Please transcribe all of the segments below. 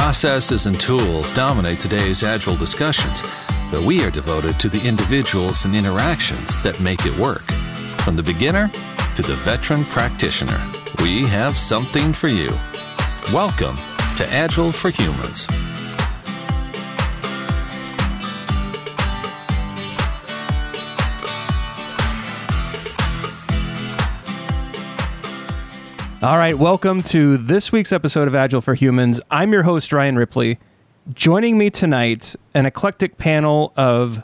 Processes and tools dominate today's Agile discussions, but we are devoted to the individuals and interactions that make it work. From the beginner to the veteran practitioner, we have something for you. Welcome to Agile for Humans. All right, welcome to this week's episode of Agile for Humans. I'm your host, Ryan Ripley. Joining me tonight, an eclectic panel of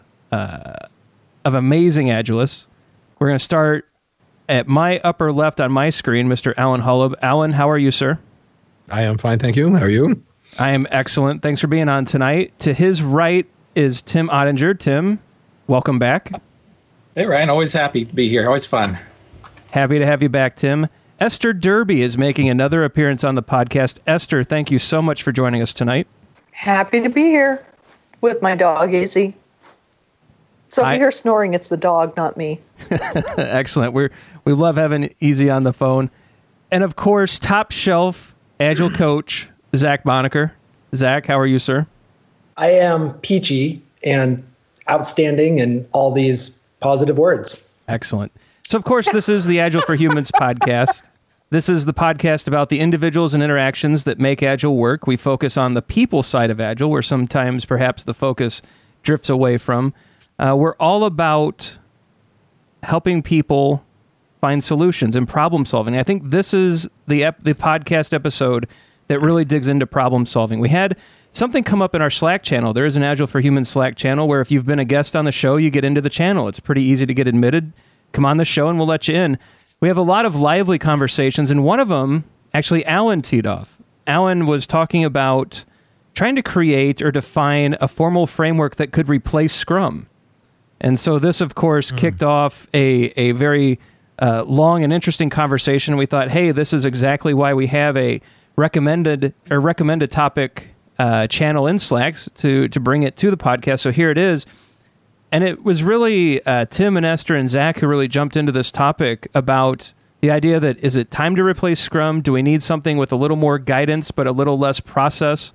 amazing Agilists. We're going to start at my upper left on my screen, Mr. Alan Holub. Alan, how are you, sir? I am fine, thank you. How are you? I am excellent. Thanks for being on tonight. To his right is Tim Ottinger. Tim, welcome back. Hey, Ryan. Always happy to be here. Always fun. Happy to have you back, Tim. Esther Derby is making another appearance on the podcast. Esther, thank you so much for joining us tonight. Happy to be here with my dog, Izzy. So if you hear snoring, it's the dog, not me. Excellent. We love having Izzy on the phone. And of course, top shelf Agile coach, Zach Bonacker. Zach, how are you, sir? I am peachy and outstanding and all these positive words. Excellent. So, of course, this is the Agile for Humans podcast. This is the podcast about the individuals and interactions that make Agile work. We focus on the people side of Agile, where sometimes perhaps the focus drifts away from. We're all about helping people find solutions and problem solving. I think this is the podcast episode that really digs into problem solving. We had something come up in our Slack channel. There is an Agile for Humans Slack channel where if you've been a guest on the show, you get into the channel. It's pretty easy to get admitted. Come on the show and we'll let you in. We have a lot of lively conversations, and one of them, actually, Alan teed off. Alan was talking about trying to create or define a formal framework that could replace Scrum. And so this, of course, kicked off a very long and interesting conversation. We thought, hey, this is exactly why we have a recommended topic channel in Slack to bring it to the podcast. So here it is. And it was really Tim and Esther and Zach who really jumped into this topic about the idea that, is it time to replace Scrum? Do we need something with a little more guidance but a little less process?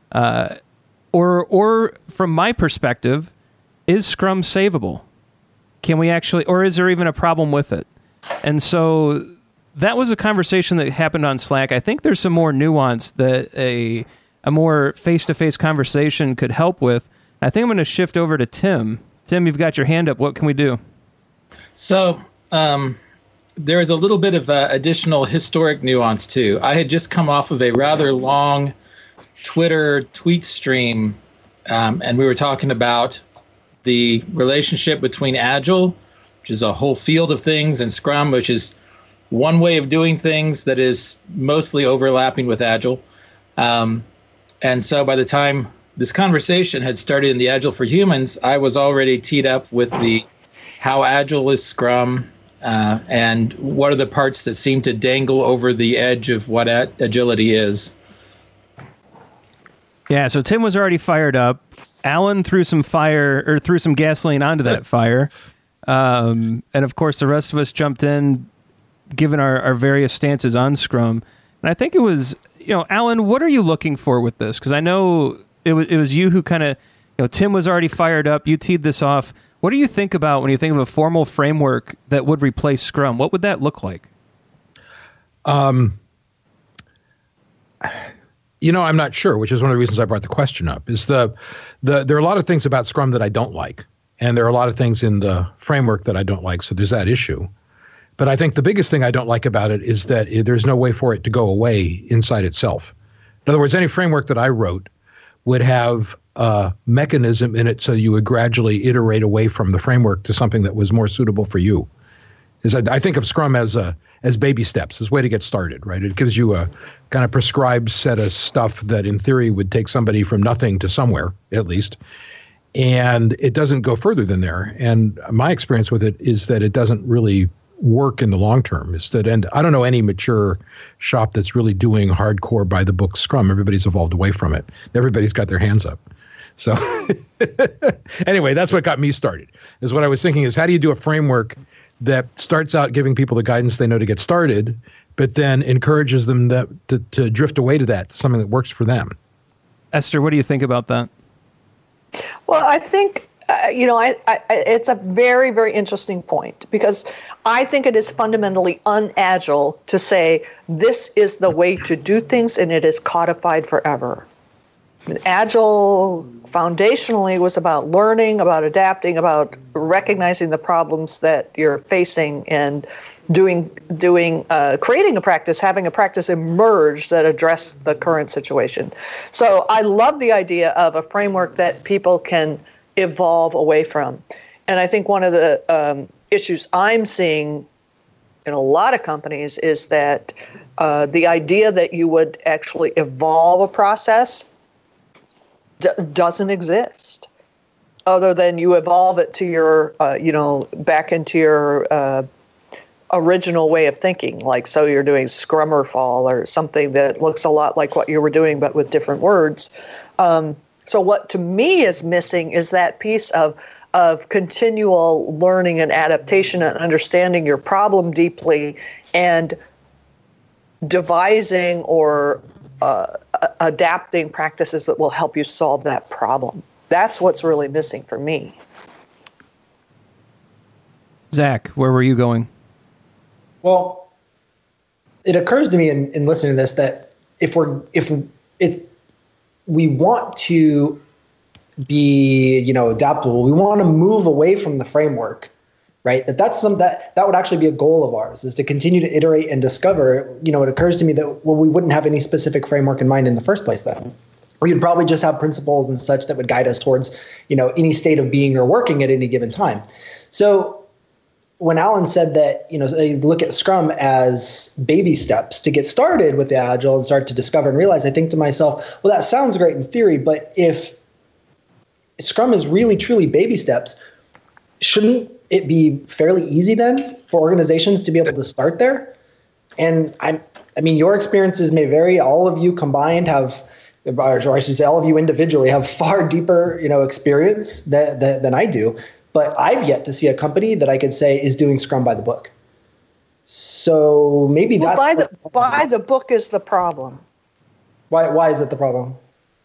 Or from my perspective, is Scrum savable? Can we actually, or is there even a problem with it? And so that was a conversation that happened on Slack. I think there's some more nuance that a more face-to-face conversation could help with. I think I'm going to shift over to Tim. Tim, you've got your hand up. What can we do? So there is a little bit of additional historic nuance, too. I had just come off of a rather long Twitter tweet stream, and we were talking about the relationship between Agile, which is a whole field of things, and Scrum, which is one way of doing things that is mostly overlapping with Agile. And so by the time this conversation had started in the Agile for Humans, I was already teed up with the how Agile is Scrum, and what are the parts that seem to dangle over the edge of what agility is. Yeah, so Tim was already fired up. Alan threw some gasoline onto that fire. And of course, the rest of us jumped in, given our various stances on Scrum. And I think it was, Alan, what are you looking for with this? Because I know it was you who kind of, Tim was already fired up. You teed this off. What do you think about when you think of a formal framework that would replace Scrum? What would that look like? I'm not sure, which is one of the reasons I brought the question up. Is there are a lot of things about Scrum that I don't like, and there are a lot of things in the framework that I don't like. So there's that issue. But I think the biggest thing I don't like about it is that there's no way for it to go away inside itself. In other words, any framework that I wrote would have a mechanism in it so you would gradually iterate away from the framework to something that was more suitable for you. I think of Scrum as baby steps, as a way to get started, right? It gives you a kind of prescribed set of stuff that in theory would take somebody from nothing to somewhere, at least. And it doesn't go further than there. And my experience with it is that it doesn't really work in the long term. And I don't know any mature shop that's really doing hardcore by the book Scrum. Everybody's evolved away from it. Everybody's got their hands up. So anyway, that's what got me started, is what I was thinking is, how do you do a framework that starts out giving people the guidance they know to get started, but then encourages them to drift away to something that works for them? Esther, what do you think about that? Well, I think, it's a very, very interesting point, because I think it is fundamentally unagile to say this is the way to do things and it is codified forever. Agile foundationally was about learning, about adapting, about recognizing the problems that you're facing and creating a practice, having a practice emerge that address the current situation. So I love the idea of a framework that people can evolve away from. And I think one of the issues I'm seeing in a lot of companies is that the idea that you would actually evolve a process doesn't exist, other than you evolve it to your, back into your original way of thinking. Like, so you're doing Scrum or Fall or something that looks a lot like what you were doing, but with different words. So what to me is missing is that piece of continual learning and adaptation and understanding your problem deeply and devising or adapting practices that will help you solve that problem. That's what's really missing for me. Zach, where were you going? Well, it occurs to me in listening to this that if we want to be, adaptable, we want to move away from the framework, right? That would actually be a goal of ours, is to continue to iterate and discover. It occurs to me that, we wouldn't have any specific framework in mind in the first place then. We'd probably just have principles and such that would guide us towards, any state of being or working at any given time. So when Alan said that, look at Scrum as baby steps to get started with the Agile and start to discover and realize, I think to myself, well, that sounds great in theory, but if Scrum is really, truly baby steps, shouldn't it be fairly easy then for organizations to be able to start there? And I mean, your experiences may vary. All of you combined have, or I should say all of you individually have far deeper, experience than I do. But I've yet to see a company that I could say is doing Scrum by the book. So maybe that's by the book is the problem. Why is it the problem?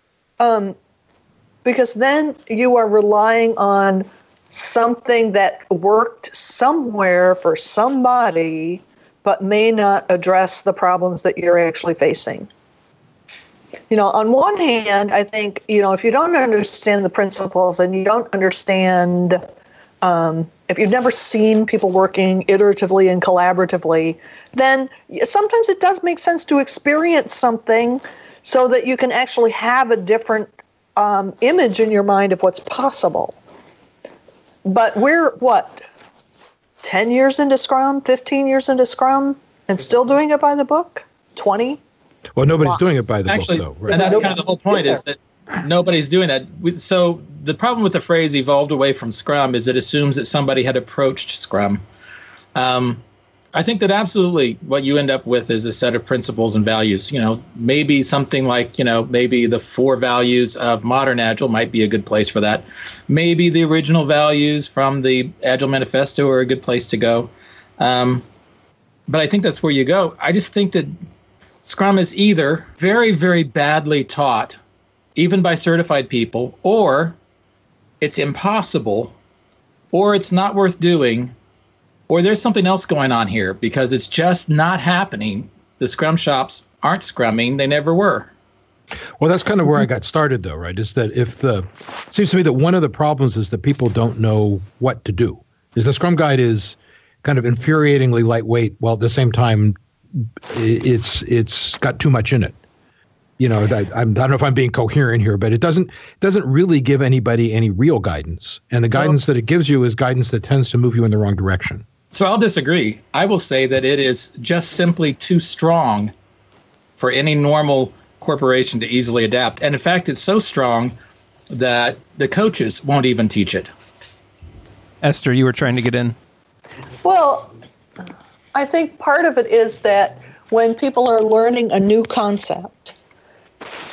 Because then you are relying on something that worked somewhere for somebody, but may not address the problems that you're actually facing. On one hand, I think, if you don't understand the principles and you don't understand, if you've never seen people working iteratively and collaboratively, then sometimes it does make sense to experience something so that you can actually have a different image in your mind of what's possible. But we're, 10 years into Scrum, 15 years into Scrum, and still doing it by the book? 20? Well, nobody's doing it by the book, though. Right? And that's kind of the whole point, is that nobody's doing that. So the problem with the phrase evolved away from Scrum is it assumes that somebody had approached Scrum. I think that absolutely what you end up with is a set of principles and values. Maybe something like, maybe the 4 values of modern Agile might be a good place for that. Maybe the original values from the Agile Manifesto are a good place to go. But I think that's where you go. I just think that Scrum is either very, very badly taught, even by certified people, or it's impossible, or it's not worth doing, or there's something else going on here, because it's just not happening. The Scrum shops aren't scrumming. They never were. Well, that's kind of where I got started, though, right? Is that it seems to me that one of the problems is that people don't know what to do. Is the Scrum Guide is kind of infuriatingly lightweight, while at the same time it's got too much in it. I don't know if I'm being coherent here, but it doesn't really give anybody any real guidance. And the guidance that it gives you is guidance that tends to move you in the wrong direction. So I'll disagree. I will say that it is just simply too strong for any normal corporation to easily adapt. And in fact, it's so strong that the coaches won't even teach it. Esther, you were trying to get in. Well, I think part of it is that when people are learning a new concept,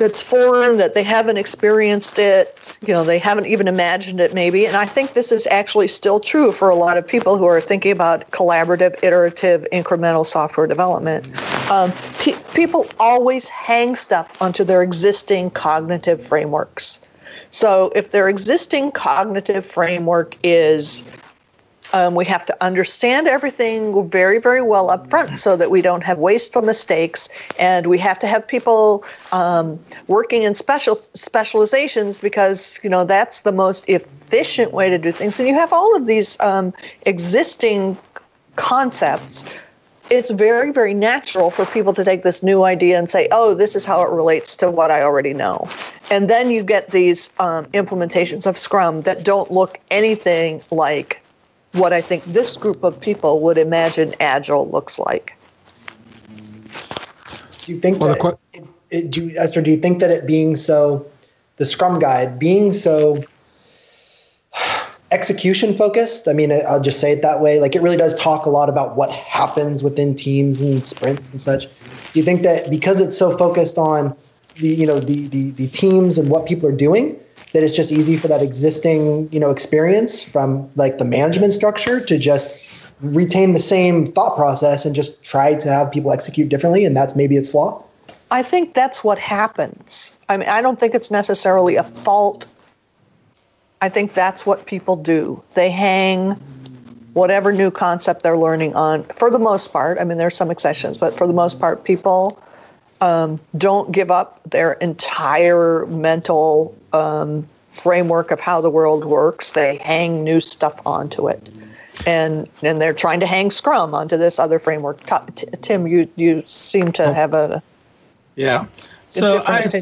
that's foreign, that they haven't experienced it, they haven't even imagined it maybe. And I think this is actually still true for a lot of people who are thinking about collaborative, iterative, incremental software development. People always hang stuff onto their existing cognitive frameworks. So if their existing cognitive framework is we have to understand everything very, very well up front so that we don't have wasteful mistakes. And we have to have people working in specializations because, that's the most efficient way to do things. And you have all of these existing concepts. It's very, very natural for people to take this new idea and say, oh, this is how it relates to what I already know. And then you get these implementations of Scrum that don't look anything like what I think this group of people would imagine Agile looks like. Do you think Esther, do you think that it being so, the Scrum Guide being so execution focused, I mean, I'll just say it that way, like it really does talk a lot about what happens within teams and sprints and such. Do you think that because it's so focused on the teams and what people are doing, that it's just easy for that existing, experience from like the management structure to just retain the same thought process and just try to have people execute differently, and that's maybe its flaw? I think that's what happens. I mean, I don't think it's necessarily a fault. I think that's what people do. They hang whatever new concept they're learning on, for the most part. I mean, there's some exceptions, but for the most part, people don't give up their entire mental framework of how the world works. They hang new stuff onto it. And they're trying to hang Scrum onto this other framework. Tim, you seem to have a So I've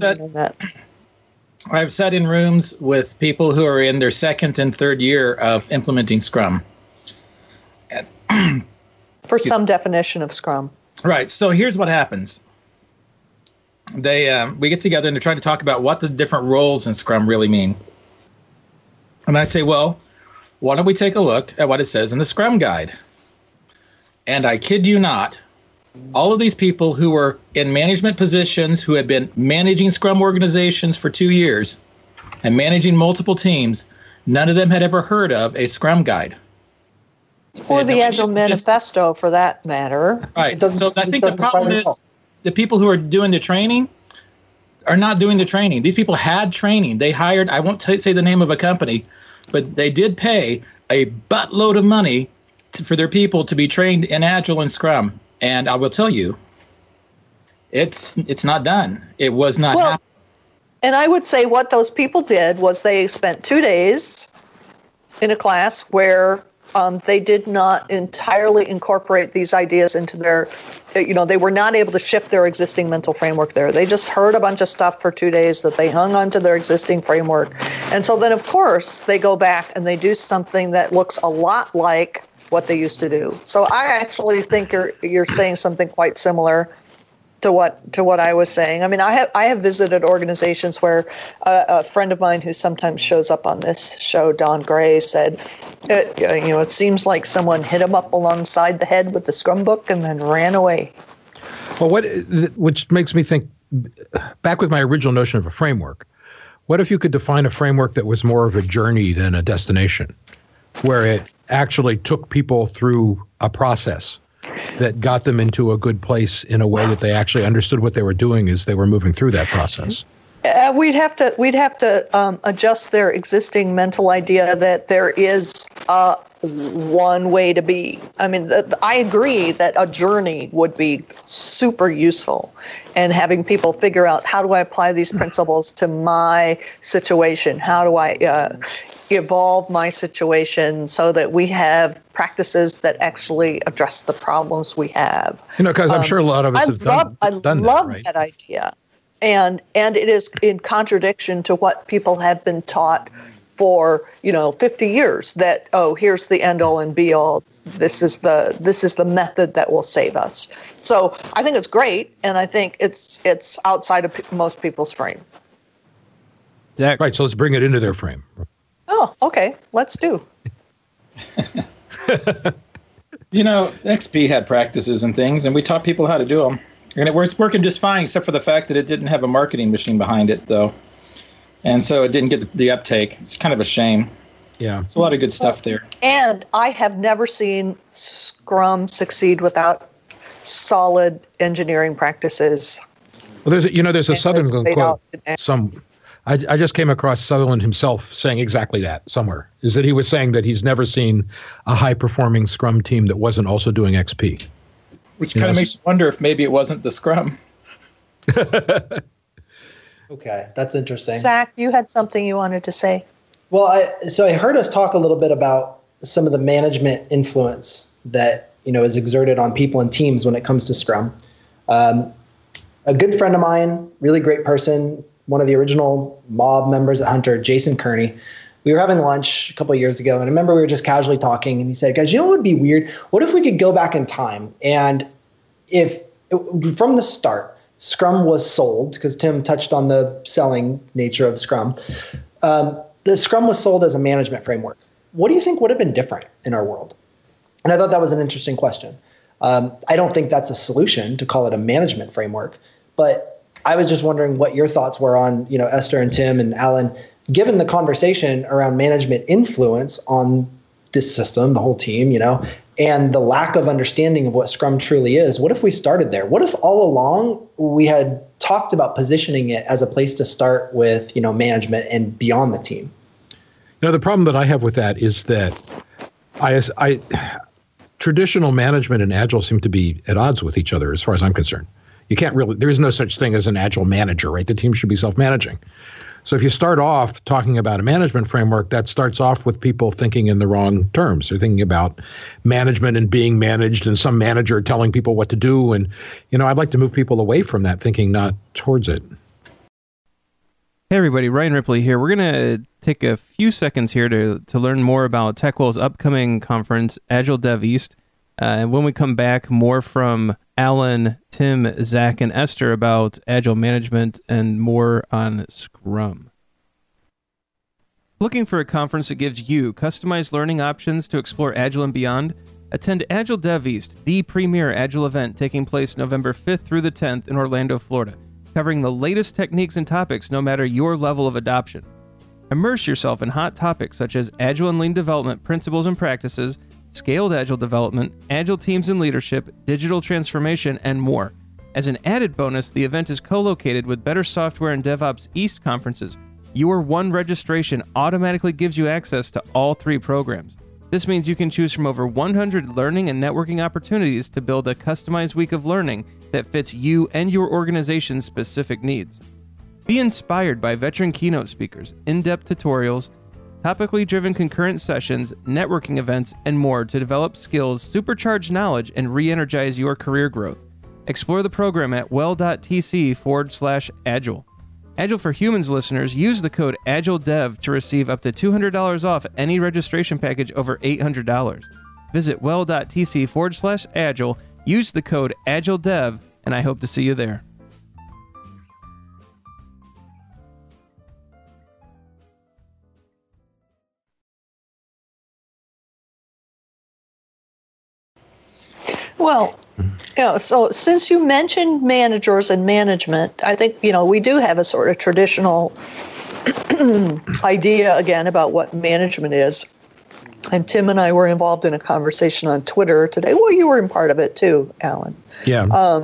sat in rooms with people who are in their second and third year of implementing Scrum. For some definition of Scrum. Right. So here's what happens. We get together and they're trying to talk about what the different roles in Scrum really mean. And I say, well, why don't we take a look at what it says in the Scrum Guide? And I kid you not, all of these people who were in management positions, who had been managing Scrum organizations for 2 years and managing multiple teams, none of them had ever heard of a Scrum Guide. Or the Agile Manifesto, for that matter. Right. So I think the problem is the people who are doing the training are not doing the training. These people had training. They hired, I won't say the name of a company, but they did pay a buttload of money for their people to be trained in Agile and Scrum. And I will tell you, it's not done. It was not happening. And I would say what those people did was they spent 2 days in a class where they did not entirely incorporate these ideas into their, they were not able to shift their existing mental framework there. They just heard a bunch of stuff for 2 days that they hung onto their existing framework. And so then, of course, they go back and they do something that looks a lot like what they used to do. So I actually think you're saying something quite similar to what I was saying. I mean, I have visited organizations where a friend of mine who sometimes shows up on this show, Don Gray, said, it seems like someone hit him up alongside the head with the Scrum book and then ran away. Well, which makes me think back with my original notion of a framework. What if you could define a framework that was more of a journey than a destination, where it actually took people through a process that got them into a good place in a way that they actually understood what they were doing as they were moving through that process? We'd have to adjust their existing mental idea that there is one way to be. I mean, I agree that a journey would be super useful, and having people figure out, how do I apply these principles to my situation? How do I evolve my situation so that we have practices that actually address the problems we have? Because I'm sure a lot of us have done that, right? That idea. And it is in contradiction to what people have been taught for 50 years, that here's the end all and be all. This is the method that will save us. So I think it's great, and I think it's outside of most people's frame. Zach. Right. So let's bring it into their frame. Oh, okay. Let's do. XP had practices and things, and we taught people how to do them. And it was working just fine, except for the fact that it didn't have a marketing machine behind it, though. And so it didn't get the uptake. It's kind of a shame. Yeah. It's a lot of good stuff there. And I have never seen Scrum succeed without solid engineering practices. Well, there's a Sutherland laid quote. out. I just came across Sutherland himself saying exactly that somewhere. Is that he was saying that he's never seen a high-performing Scrum team that wasn't also doing XP. Which kind of makes you wonder if maybe it wasn't the Scrum. Okay, that's interesting. Zach, you had something you wanted to say. Well, I heard us talk a little bit about some of the management influence that is exerted on people and teams when it comes to Scrum. A good friend of mine, really great person, one of the original mob members at Hunter, Jason Kearney. We were having lunch a couple of years ago, and I remember we were just casually talking, and he said, "Guys, what would be weird? What if we could go back in time and if from the start Scrum was sold," because Tim touched on the selling nature of Scrum. The Scrum was sold as a management framework. What do you think would have been different in our world? And I thought that was an interesting question. I don't think that's a solution to call it a management framework, but I was just wondering what your thoughts were on, Esther and Tim and Alan, given the conversation around management influence on this system, the whole team, and the lack of understanding of what Scrum truly is. What if we started there? What if all along we had talked about positioning it as a place to start with, management and beyond the team? The problem that I have with that is that traditional management and Agile seem to be at odds with each other as far as I'm concerned. There is no such thing as an Agile manager, right? The team should be self-managing. So if you start off talking about a management framework, that starts off with people thinking in the wrong terms. They're thinking about management and being managed and some manager telling people what to do. And, I'd like to move people away from that thinking, not towards it. Hey everybody, Ryan Ripley here. We're going to take a few seconds here to learn more about TechWell's upcoming conference, Agile Dev East. And when we come back, more from Alan, Tim, Zach, and Esther about Agile management and more on Scrum. Looking for a conference that gives you customized learning options to explore Agile and beyond? Attend Agile Dev East, the premier Agile event taking place November 5th through the 10th in Orlando, Florida, covering the latest techniques and topics no matter your level of adoption. Immerse yourself in hot topics such as Agile and Lean development principles and practices, scaled Agile development, Agile teams and leadership, digital transformation, and more. As an added bonus, the event is co-located with Better Software and DevOps East conferences. Your one registration automatically gives you access to all three programs. This means you can choose from over 100 learning and networking opportunities to build a customized week of learning that fits you and your organization's specific needs. Be inspired by veteran keynote speakers, in-depth tutorials, topically driven concurrent sessions, networking events, and more to develop skills, supercharge knowledge, and re-energize your career growth. Explore the program at well.tc/agile. Agile for Humans listeners, use the code AgileDev to receive up to $200 off any registration package over $800. Visit well.tc/agile, use the code AgileDev, and I hope to see you there. Well, so since you mentioned managers and management, I think, we do have a sort of traditional idea, again, about what management is. And Tim and I were involved in a conversation on Twitter today. Well, you were in part of it too, Alan. Yeah.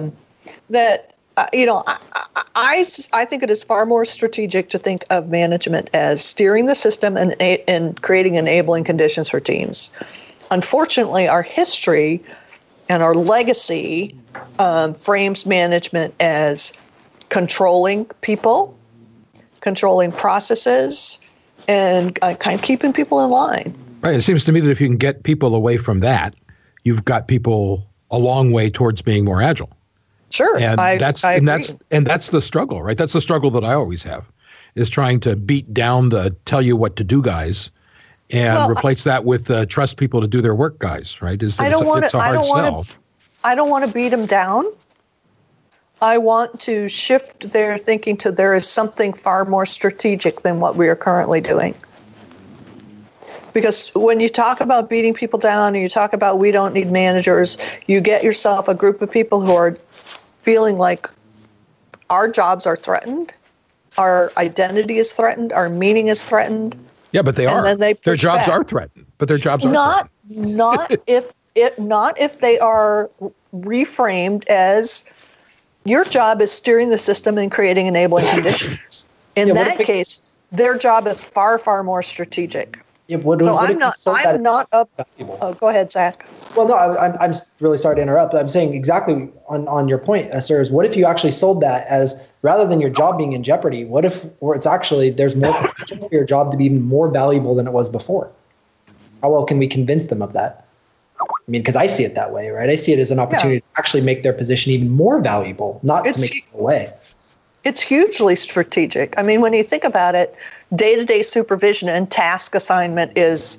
I think it is far more strategic to think of management as steering the system and creating enabling conditions for teams. Unfortunately, our history and our legacy frames management as controlling people, controlling processes, and kind of keeping people in line. Right. It seems to me that if you can get people away from that, you've got people a long way towards being more agile. Sure, and I agree. That's the struggle, right? That's the struggle that I always have, is trying to beat down the tell you what to do guys, and replace that with trust people to do their work guys, right? It's a hard sell. I don't want to beat them down. I want to shift their thinking to there is something far more strategic than what we are currently doing. Because when you talk about beating people down and you talk about we don't need managers, you get yourself a group of people who are feeling like our jobs are threatened, our identity is threatened, our meaning is threatened. Yeah, but they are. Then their jobs are threatened. But their jobs are not threatened. not if they are reframed as your job is steering the system and creating enabling conditions. In that case, their job is far, far more strategic. Yeah, I'm not up. Oh, go ahead, Zach. Well, no, I'm really sorry to interrupt. But I'm saying exactly on your point, Esther, is what if you actually sold that as, rather than your job being in jeopardy, what if it's actually there's more potential for your job to be even more valuable than it was before? How well can we convince them of that? I mean, because I see it that way, right? I see it as an opportunity to actually make their position even more valuable, not to make it go away. It's hugely strategic. I mean, when you think about it, day-to-day supervision and task assignment is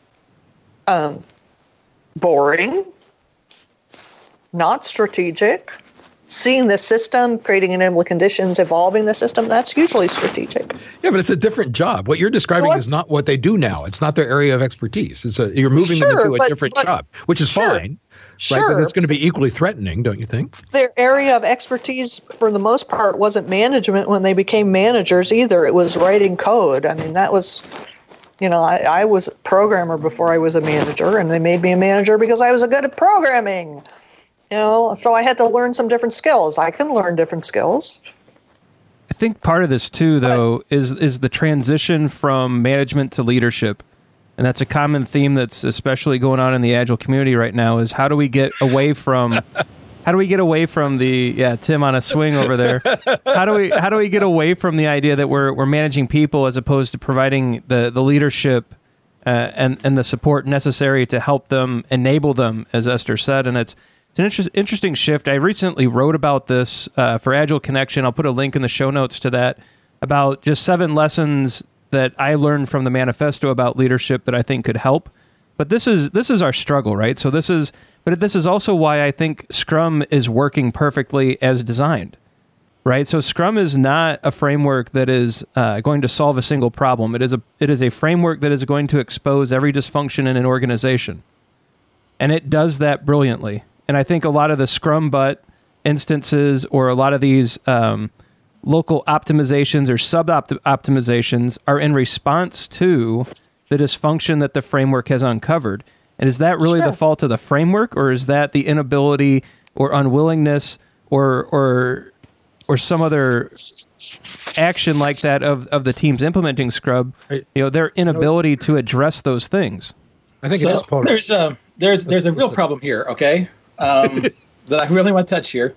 boring, not strategic. Seeing the system, creating enabling conditions, evolving the system, that's hugely strategic. Yeah, but it's a different job. What you're describing is not what they do now. It's not their area of expertise. You're moving them into a different job, which is fine. Right? But it's going to be equally threatening, don't you think? Their area of expertise, for the most part, wasn't management when they became managers either. It was writing code. I mean, that was, I was a programmer before I was a manager, and they made me a manager because I was good at programming. So I had to learn some different skills. I can learn different skills. I think part of this, too, though, is the transition from management to leadership. And that's a common theme that's especially going on in the Agile community right now, is how do we get away from the Tim on a swing over there. How do we get away from the idea that we're managing people as opposed to providing the leadership and the support necessary to help them, enable them, as Esther said. And it's an interesting shift. I recently wrote about this for Agile Connection. I'll put a link in the show notes to that, about just 7 lessons that I learned from the manifesto about leadership that I think could help. But this is our struggle, right? So this is also why I think Scrum is working perfectly as designed, right? So Scrum is not a framework that is going to solve a single problem. It is a framework that is going to expose every dysfunction in an organization, and it does that brilliantly. And I think a lot of the Scrum Butt instances, or a lot of these local optimizations or sub-optimizations, are in response to the dysfunction that the framework has uncovered. And is that really the fault of the framework, or is that the inability or unwillingness or some other action like that of the teams implementing Scrum, their inability to address those things? I think it is part of there's a real problem here, okay? That I really want to touch here.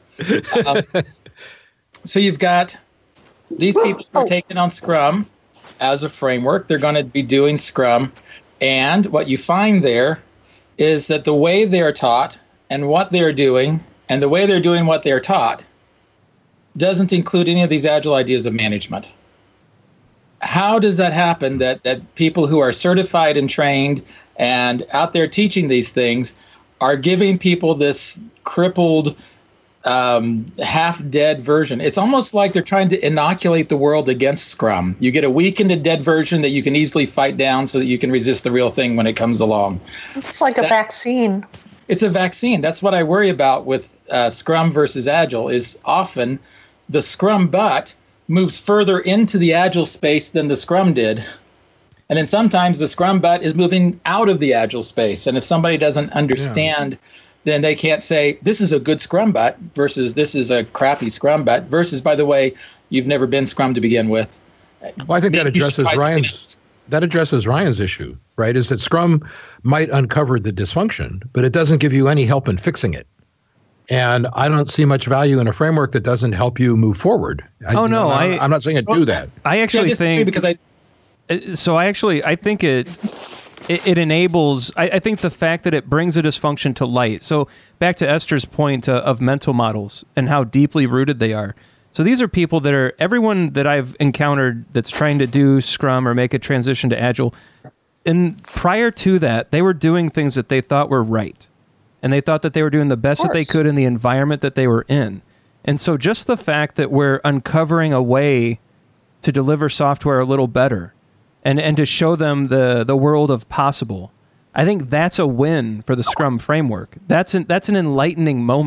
So you've got these people who are taking on Scrum as a framework. They're going to be doing Scrum. And what you find there is that the way they are taught and what they're doing and the way they're doing what they're taught doesn't include any of these Agile ideas of management. How does that happen that people who are certified and trained and out there teaching these things are giving people this crippled, half-dead version? It's almost like they're trying to inoculate the world against Scrum. You get a weakened and dead version that you can easily fight down so that you can resist the real thing when it comes along. It's like a vaccine. It's a vaccine. That's what I worry about with Scrum versus Agile, is often the Scrum butt moves further into the Agile space than the Scrum did. And then sometimes the Scrum butt is moving out of the Agile space. And if somebody doesn't understand, then they can't say, this is a good Scrum butt versus this is a crappy Scrum butt versus, by the way, you've never been Scrum to begin with. Well, I think that addresses Ryan's issue, right? Is that Scrum might uncover the dysfunction, but it doesn't give you any help in fixing it. And I don't see much value in a framework that doesn't help you move forward. I'm not saying it do that. I actually think because I think it enables. I think the fact that it brings a dysfunction to light. So back to Esther's point of mental models and how deeply rooted they are. So these are people that are, everyone that I've encountered that's trying to do Scrum or make a transition to Agile, and prior to that, they were doing things that they thought were right. And they thought that they were doing the best that they could in the environment that they were in. And so just the fact that we're uncovering a way to deliver software a little better and to show them the world of possible, I think that's a win for the Scrum framework. That's an enlightening moment.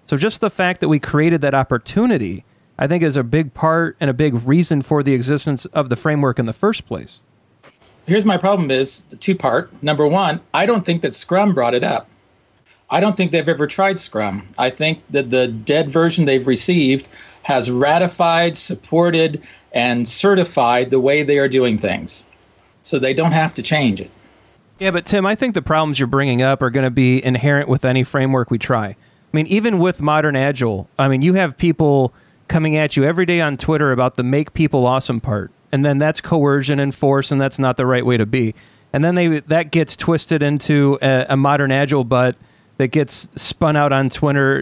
So just the fact that we created that opportunity, I think, is a big part and a big reason for the existence of the framework in the first place. Here's my problem is the two-part. Number one, I don't think that Scrum brought it up. I don't think they've ever tried Scrum. I think that the dead version they've received has ratified, supported, and certified the way they are doing things. So they don't have to change it. Yeah, but Tim, I think the problems you're bringing up are going to be inherent with any framework we try. I mean, even with modern Agile, I mean, you have people coming at you every day on Twitter about the make people awesome part. And then that's coercion and force, and that's not the right way to be. And then that gets twisted into a modern Agile butt that gets spun out on Twitter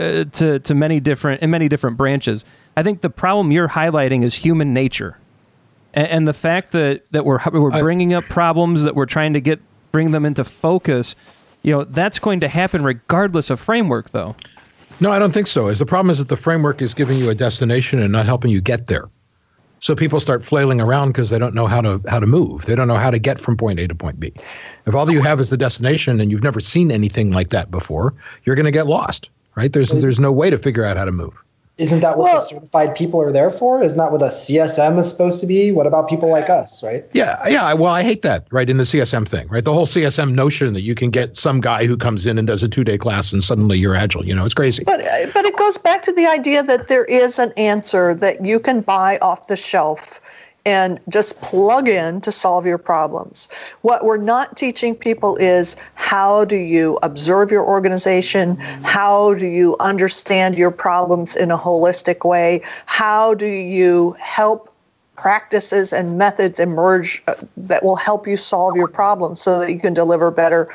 to many different branches. I think the problem you're highlighting is human nature, and the fact that we're bringing up problems, that we're trying to bring them into focus. That's going to happen regardless of framework, though. No, I don't think so. The problem is that the framework is giving you a destination and not helping you get there. So people start flailing around because they don't know how to move. They don't know how to get from point A to point B. If all you have is the destination and you've never seen anything like that before, you're going to get lost, right? There's no way to figure out how to move. Isn't that what the certified people are there for? Isn't that what a CSM is supposed to be? What about people like us, right? Yeah. Well, I hate that, right, in the CSM thing, right? The whole CSM notion that you can get some guy who comes in and does a 2-day class and suddenly you're Agile, it's crazy. But it goes back to the idea that there is an answer that you can buy off the shelf and just plug in to solve your problems. What we're not teaching people is how do you observe your organization? How do you understand your problems in a holistic way? How do you help practices and methods emerge that will help you solve your problems so that you can deliver better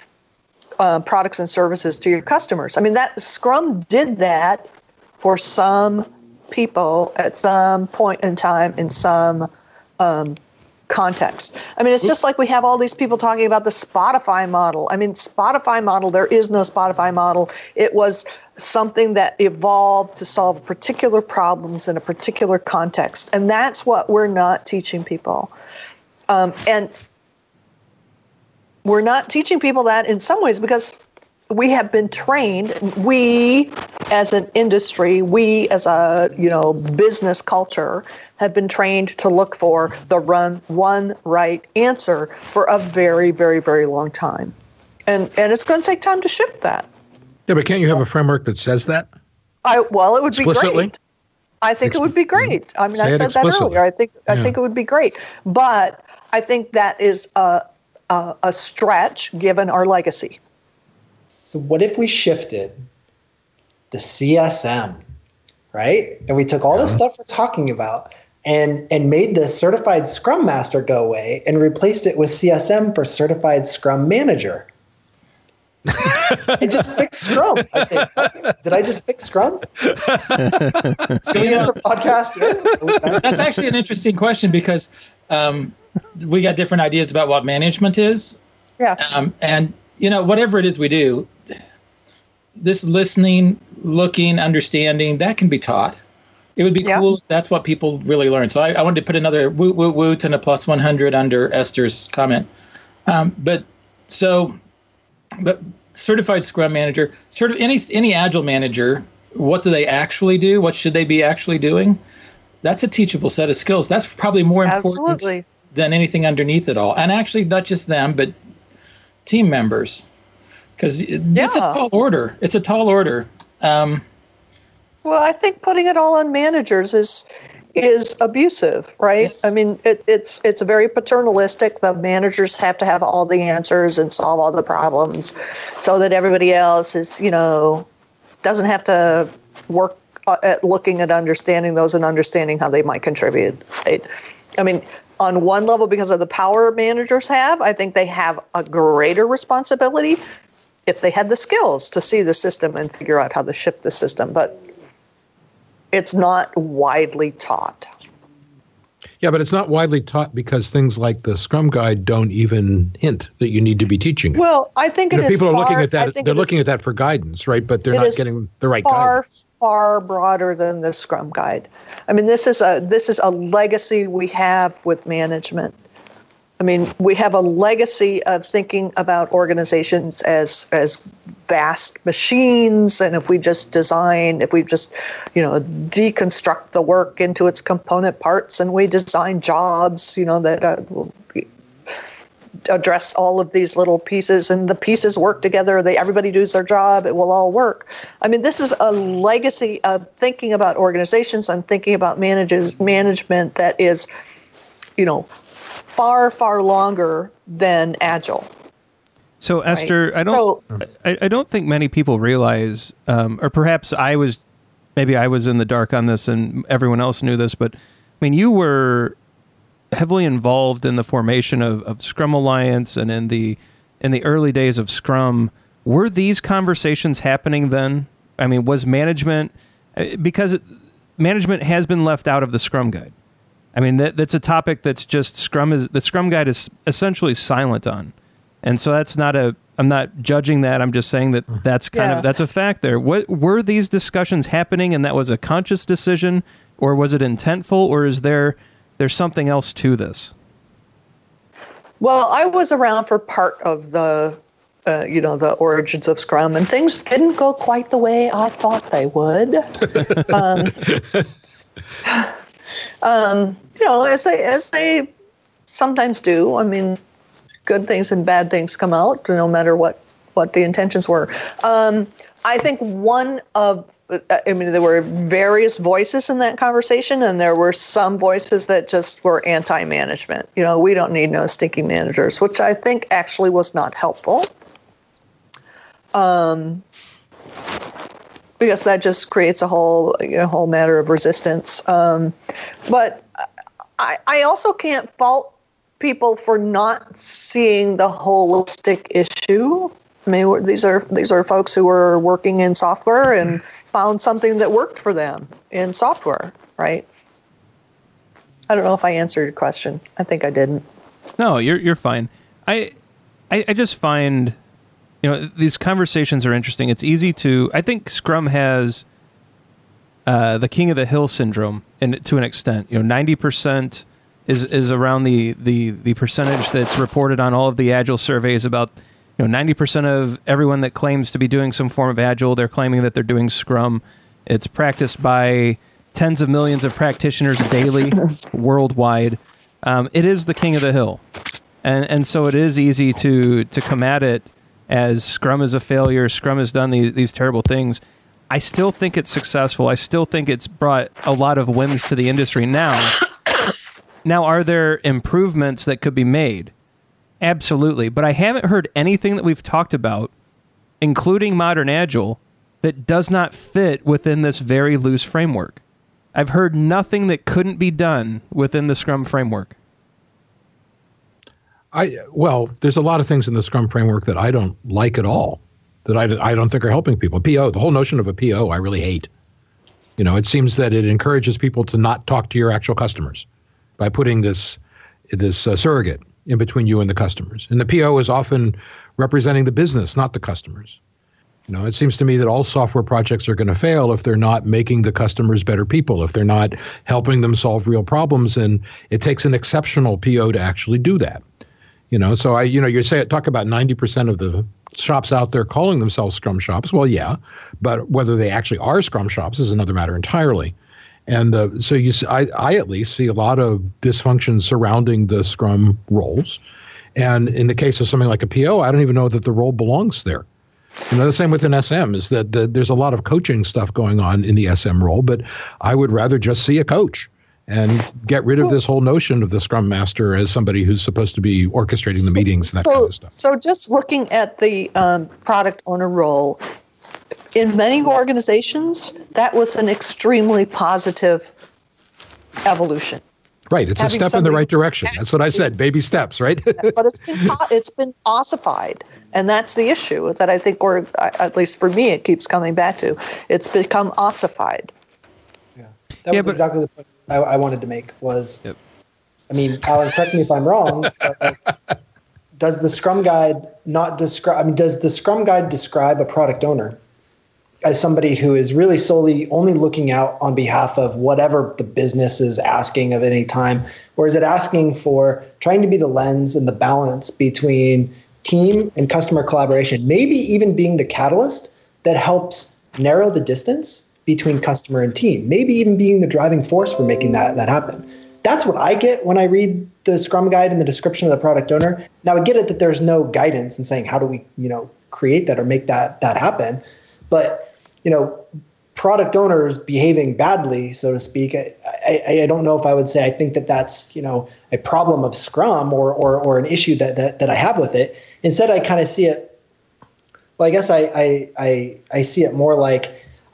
products and services to your customers? I mean, that Scrum did that for some people at some point in time in some context. I mean, it's just like we have all these people talking about the Spotify model. I mean, Spotify model, there is no Spotify model. It was something that evolved to solve particular problems in a particular context. And that's what we're not teaching people. And we're not teaching people that in some ways because we have been trained, we as an industry, we as a business culture have been trained to look for the one right answer for a very, very, very long time. And it's going to take time to shift that. Yeah, but can't you have a framework that says that? It would be great. I think it would be great. I mean, I said that earlier. I think it would be great. But I think that is a stretch given our legacy. So what if we shifted the CSM, right? And we took all this stuff we're talking about and made the certified Scrum Master go away and replaced it with CSM for certified Scrum Manager? It just fixed Scrum, I think. Did I just fix Scrum? So we have the podcast. Yeah. That's actually an interesting question because we got different ideas about what management is. Yeah. And whatever it is we do, this listening, looking, understanding, that can be taught. It would be cool if that's what people really learn. So I wanted to put another woot and a plus 100 under Esther's comment. But certified Scrum Manager, any Agile manager, what do they actually do? What should they be actually doing? That's a teachable set of skills. That's probably more important than anything underneath it all. And actually, not just them, but team members. Because it's a tall order. It's a tall order. Well, I think putting it all on managers is abusive, right? Yes. I mean, it's very paternalistic. The managers have to have all the answers and solve all the problems, so that everybody else is, doesn't have to work at looking at understanding those and understanding how they might contribute. Right? I mean, on one level, because of the power managers have, I think they have a greater responsibility if they had the skills to see the system and figure out how to shift the system. But it's not widely taught. Yeah, but it's not widely taught because things like the Scrum Guide don't even hint that you need to be teaching it. Well, I think it is people are looking at that. They're looking at that for guidance, right? But they're not getting the right guidance. Far broader than the Scrum Guide. I mean, this is a legacy we have with management. I mean, we have a legacy of thinking about organizations as vast machines, and if we just deconstruct the work into its component parts, and we design jobs, that will address all of these little pieces, and the pieces work together. Everybody does their job; it will all work. I mean, this is a legacy of thinking about organizations and thinking about management that is, far, far longer than Agile. So, Esther, right? I don't think many people realize, or perhaps I was in the dark on this and everyone else knew this, but I mean, you were heavily involved in the formation of Scrum Alliance and in the early days of Scrum. Were these conversations happening then? I mean, was management, because management has been left out of the Scrum Guide. I mean, that's a topic that's just the Scrum Guide is essentially silent on. And so I'm not judging that. I'm just saying that's that's a fact there. What were these discussions happening, and that was a conscious decision, or was it intentful, or is there's something else to this? Well, I was around for part of the origins of Scrum, and things didn't go quite the way I thought they would. As they sometimes do. I mean, good things and bad things come out, no matter what the intentions were. I think there were various voices in that conversation, and there were some voices that just were anti-management. We don't need no stinky managers, which I think actually was not helpful. Because that just creates a whole matter of resistance. But I also can't fault people for not seeing the holistic issue. I mean, these are folks who were working in software and found something that worked for them in software, right? I don't know if I answered your question. I think I didn't. No, you're fine. I just find, these conversations are interesting. It's easy I think Scrum has the king of the hill syndrome to an extent. 90% is around the percentage that's reported on all of the Agile surveys about 90% of everyone that claims to be doing some form of Agile, they're claiming that they're doing Scrum. It's practiced by tens of millions of practitioners daily worldwide. It is the king of the hill. And so it is easy to come at it as Scrum is a failure, Scrum has done these terrible things. I still think it's successful. I still think it's brought a lot of wins to the industry. Now, are there improvements that could be made? Absolutely. But I haven't heard anything that we've talked about, including modern Agile, that does not fit within this very loose framework. I've heard nothing that couldn't be done within the Scrum framework. There's a lot of things in the Scrum framework that I don't like at all, that I don't think are helping people. PO, the whole notion of a PO, I really hate. It seems that it encourages people to not talk to your actual customers by putting this surrogate in between you and the customers. And the PO is often representing the business, not the customers. It seems to me that all software projects are going to fail if they're not making the customers better people, if they're not helping them solve real problems. And it takes an exceptional PO to actually do that. So talk about 90% of the shops out there calling themselves Scrum shops. Well, yeah, but whether they actually are Scrum shops is another matter entirely. And so I at least see a lot of dysfunction surrounding the Scrum roles. And in the case of something like a PO, I don't even know that the role belongs there. The same with an SM is that there's a lot of coaching stuff going on in the SM role, but I would rather just see a coach and get rid of this whole notion of the Scrum Master as somebody who's supposed to be orchestrating the meetings and that kind of stuff. So just looking at the product owner role, in many organizations, that was an extremely positive evolution. Right. It's a step in the right direction. That's what I said. Baby steps, right? But it's been ossified. And that's the issue that I think at least for me, it keeps coming back to. It's become ossified. Yeah. That was exactly the point I wanted to make was, yep. I mean, Alan, correct me if I'm wrong, but does the Scrum Guide describe a product owner? as somebody who is really solely only looking out on behalf of whatever the business is asking of any time, or is it asking for trying to be the lens and the balance between team and customer collaboration, maybe even being the catalyst that helps narrow the distance between customer and team, maybe even being the driving force for making that happen. That's what I get when I read the Scrum Guide and the description of the product owner. Now, I get it that there's no guidance in saying how do we, create that or make that happen. But, product owners behaving badly, so to speak, I don't know if I would say I think that that's, a problem of Scrum or an issue that I have with it. Instead, I kind of see it, well, I guess I see it more like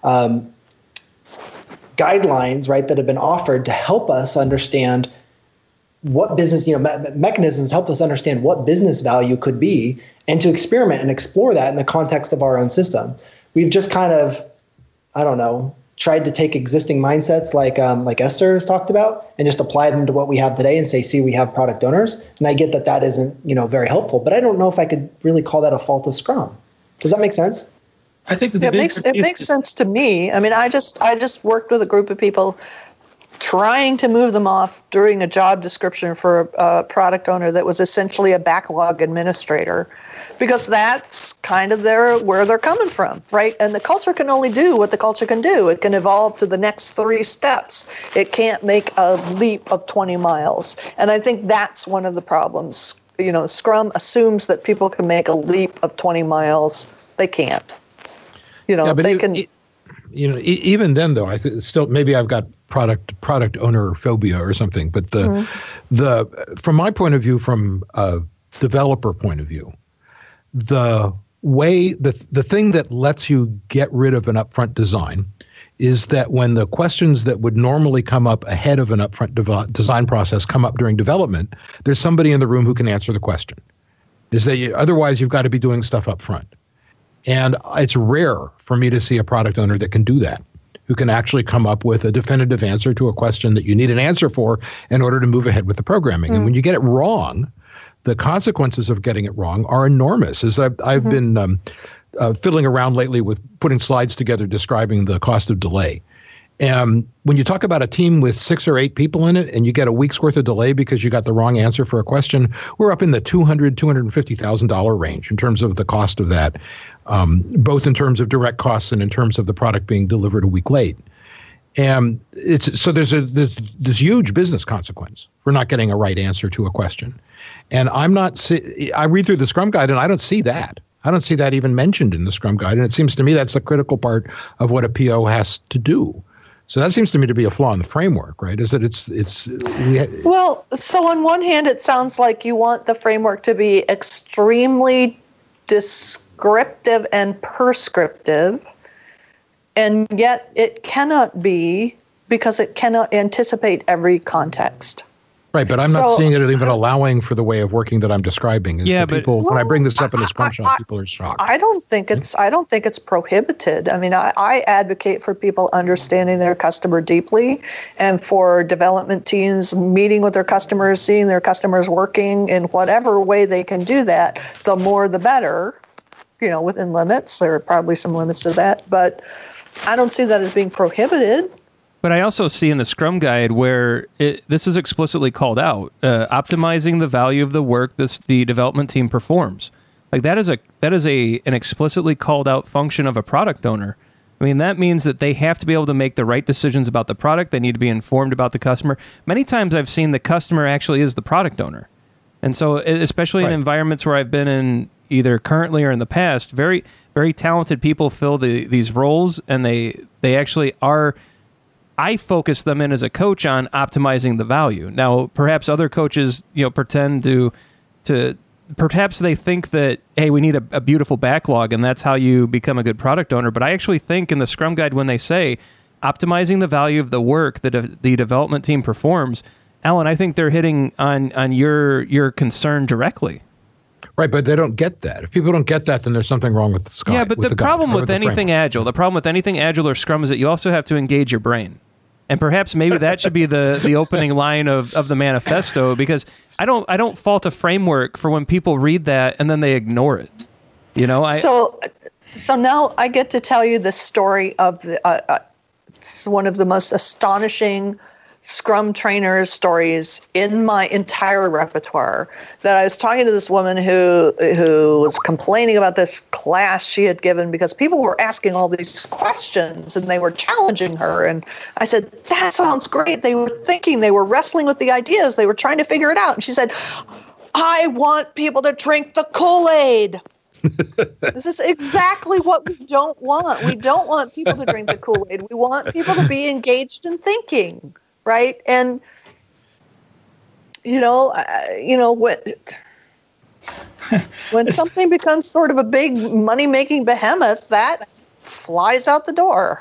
guidelines, right, that have been offered to help us understand what business, mechanisms help us understand what business value could be and to experiment and explore that in the context of our own system. We've just kind of, tried to take existing mindsets like Esther has talked about and just apply them to what we have today and say, see, we have product owners. And I get that isn't, very helpful, but I don't know if I could really call that a fault of Scrum. Does that make sense? I think that it makes sense to me. I mean, I just worked with a group of people trying to move them off during a job description for a product owner that was essentially a backlog administrator, because that's kind of where they're coming from, right? And the culture can only do what the culture can do. It can evolve to the next 3 steps. It can't make a leap of 20 miles. And I think that's one of the problems. Scrum assumes that people can make a leap of 20 miles. They can't. They can. Even then, though, I still maybe I've got product owner phobia or something. But from my point of view, from a developer point of view, the thing that lets you get rid of an upfront design is that when the questions that would normally come up ahead of an upfront design process come up during development, there's somebody in the room who can answer the question. Otherwise, you've got to be doing stuff up front. And it's rare for me to see a product owner that can do that, who can actually come up with a definitive answer to a question that you need an answer for in order to move ahead with the programming. And when you get it wrong, the consequences of getting it wrong are enormous. As I've been fiddling around lately with putting slides together describing the cost of delay. And when you talk about a team with 6 or 8 people in it and you get a week's worth of delay because you got the wrong answer for a question, we're up in the $250,000 range in terms of the cost of that, both in terms of direct costs and in terms of the product being delivered a week late. And there's this huge business consequence for not getting a right answer to a question. And I read through the Scrum Guide and I don't see that. I don't see that even mentioned in the Scrum Guide. And it seems to me that's a critical part of what a PO has to do. So that seems to me to be a flaw in the framework, right? Is that well, so on one hand, it sounds like you want the framework to be extremely descriptive and prescriptive, and yet it cannot be because it cannot anticipate every context. Right, but I'm not seeing it even allowing for the way of working that I'm describing. When I bring this up in the Scrum Shop, people are shocked. I don't think it's prohibited. I mean, I advocate for people understanding their customer deeply, and for development teams meeting with their customers, seeing their customers working in whatever way they can do that. The more, the better. Within limits. There are probably some limits to that, but I don't see that as being prohibited. But I also see in the Scrum Guide where this is explicitly called out, optimizing the value of the work the development team performs. Like that is an explicitly called out function of a product owner. I mean, that means that they have to be able to make the right decisions about the product. They need to be informed about the customer. Many times I've seen the customer actually is the product owner. And so especially in environments where I've been in either currently or in the past, very, very talented people fill these roles, and they actually are. I focus them in as a coach on optimizing the value. Now, perhaps other coaches, pretend to perhaps they think that, hey, we need a beautiful backlog, and that's how you become a good product owner. But I actually think in the Scrum Guide, when they say optimizing the value of the work that the development team performs, Alan, I think they're hitting on your concern directly. Right, but they don't get that. If people don't get that, then there's something wrong with the Scrum. Yeah, but the problem with anything agile, the problem with anything agile or Scrum is that you also have to engage your brain. And perhaps maybe that should be the opening line of the manifesto, because I don't fault a framework for when people read that and then they ignore it. So now I get to tell you the story of it's one of the most astonishing Scrum trainers stories in my entire repertoire. That I was talking to this woman who was complaining about this class she had given because people were asking all these questions and they were challenging her. And I said, that sounds great. They were thinking, they were wrestling with the ideas. They were trying to figure it out. And she said, I want people to drink the Kool-Aid. This is exactly what we don't want. We don't want people to drink the Kool-Aid. We want people to be engaged in thinking. Right. And, when something becomes sort of a big money-making behemoth, that flies out the door.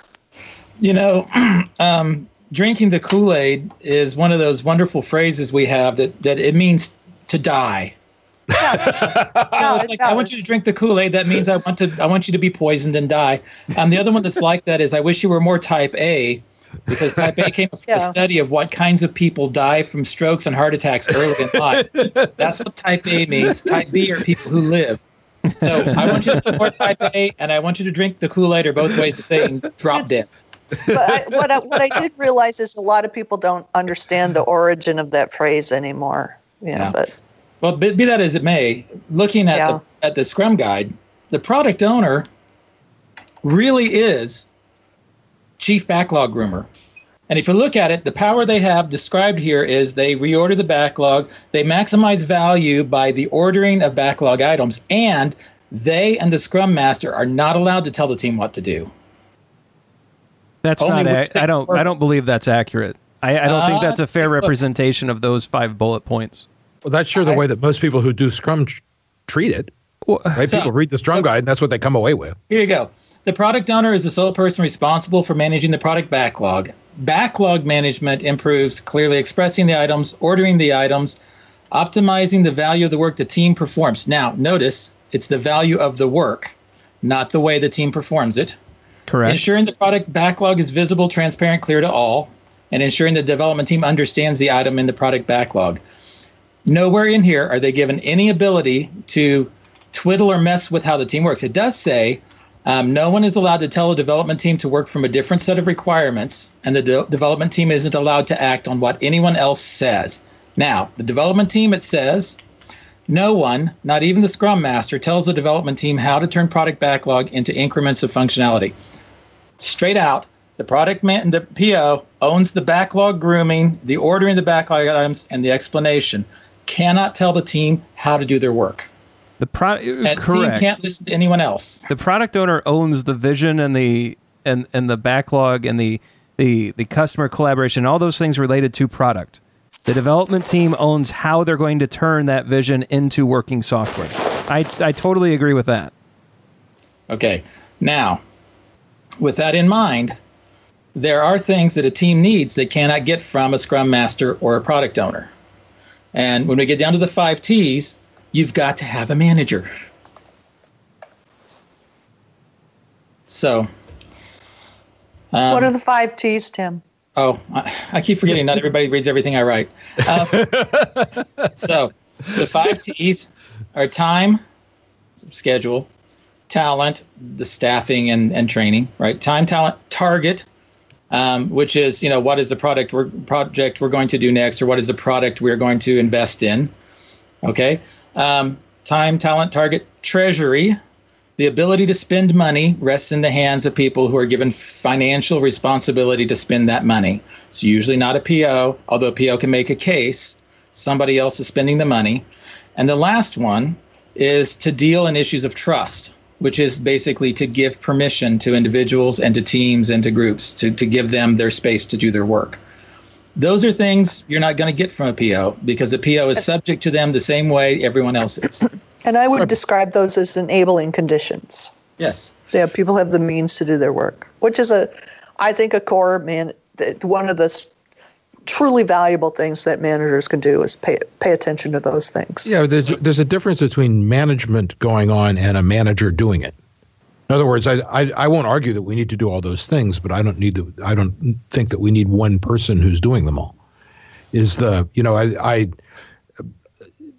Drinking the Kool-Aid is one of those wonderful phrases we have that it means to die. Yeah. So it's like, I want you to drink the Kool-Aid. That means I want you to be poisoned and die. The other one that's like that is I wish you were more type A. Because type A came from a study of what kinds of people die from strokes and heart attacks early in life. That's what type A means. Type B are people who live. So I want you to be more type A, and I want you to drink the Kool-Aid, or both ways of saying drop dead. But what I did realize is a lot of people don't understand the origin of that phrase anymore. But well, be that as it may, looking at the Scrum Guide, the product owner really is chief backlog groomer. And if you look at it, the power they have described here is they reorder the backlog, they maximize value by the ordering of backlog items, and they and the Scrum Master are not allowed to tell the team what to do. That's not. I don't believe that's accurate. I don't think that's a fair representation of those 5 bullet points. Well, that's sure the way that most people who do Scrum treat it. Right? People read the Scrum Guide, and that's what they come away with. Here you go. The product owner is the sole person responsible for managing the product backlog. Backlog management improves clearly expressing the items, ordering the items, optimizing the value of the work the team performs. Now, notice it's the value of the work, not the way the team performs it. Correct. Ensuring the product backlog is visible, transparent, clear to all, and ensuring the development team understands the item in the product backlog. Nowhere in here are they given any ability to twiddle or mess with how the team works. It does say no one is allowed to tell a development team to work from a different set of requirements, and the development team isn't allowed to act on what anyone else says. Now, the development team, it says, no one, not even the Scrum Master, tells the development team how to turn product backlog into increments of functionality. Straight out, the the PO owns the backlog grooming, the ordering the backlog items, and the explanation. Cannot tell the team how to do their work. Correct. Team can't listen to anyone else. The product owner owns the vision and the backlog and the customer collaboration, all those things related to product. The development team owns how they're going to turn that vision into working software. I totally agree with that. Okay. Now, with that in mind, there are things that a team needs they cannot get from a Scrum Master or a product owner. And when we get down to the 5 T's, you've got to have a manager. So, what are the 5 T's, Tim? Oh, I keep forgetting. Not everybody reads everything I write. So, the 5 T's are time, schedule, talent, the staffing and training. Right? Time, talent, target, which is what is the project we're going to do next, or what is the product we're going to invest in. Okay. Time, talent, target, treasury. The ability to spend money rests in the hands of people who are given financial responsibility to spend that money. It's usually not a PO, although a PO can make a case. Somebody else is spending the money. And the last one is to deal in issues of trust, which is basically to give permission to individuals and to teams and to groups to give them their space to do their work. Those are things you're not going to get from a PO because a PO is subject to them the same way everyone else is. And I would describe those as enabling conditions. Yes. Yeah, people have the means to do their work, which is I think a core one of the truly valuable things that managers can do is pay attention to those things. Yeah, there's a difference between management going on and a manager doing it. In other words, I won't argue that we need to do all those things, but I don't think that we need one person who's doing them all.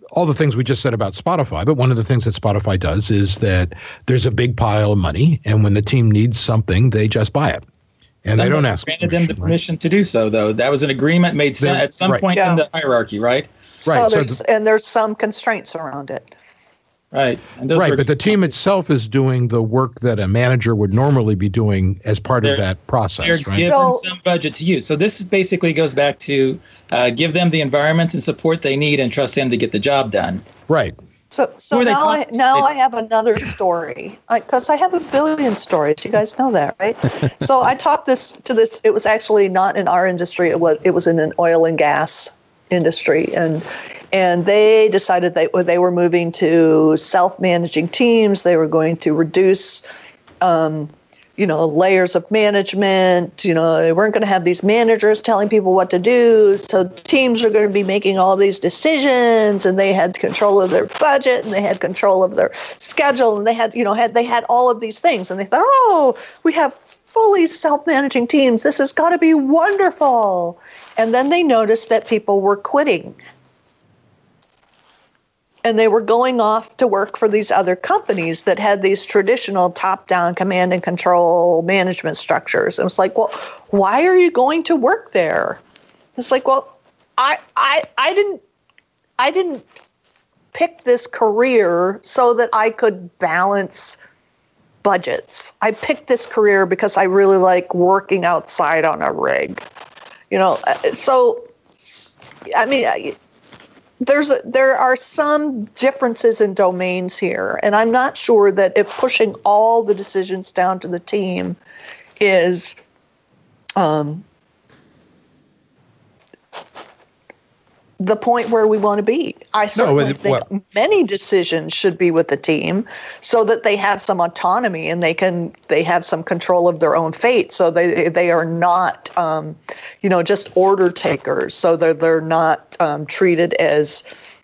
all the things we just said about Spotify, but one of the things that Spotify does is that there's a big pile of money, and when the team needs something, they just buy it. And they don't ask granted them the permission to do so, though. That was an agreement made at some point in the hierarchy, right? Right. And there's some constraints around it. Right. But the team itself is doing the work that a manager would normally be doing as part of that process. They're right? given some budget to use. So this basically goes back to give them the environment and support they need and trust them to get the job done. Right. So now I have another story, because I have a billion stories. You guys know that, right? So I talked this. It was actually not in our industry. It was in an oil and gas industry, and they decided they were moving to self-managing teams. They were going to reduce, layers of management. They weren't going to have these managers telling people what to do. So teams are going to be making all these decisions, and they had control of their budget, and they had control of their schedule, and they had all of these things. And they thought, oh, we have fully self-managing teams. This has got to be wonderful. And then they noticed that people were quitting. And they were going off to work for these other companies that had these traditional top-down command and control management structures. And it's like, well, why are you going to work there? It's like, well, I didn't pick this career so that I could balance budgets. I picked this career because I really like working outside on a rig. So I mean, there are some differences in domains here, and I'm not sure that if pushing all the decisions down to the team is the point where we want to be. I certainly think many decisions should be with the team so that they have some autonomy and they have some control of their own fate. So they are not, just order takers. So they're not treated as,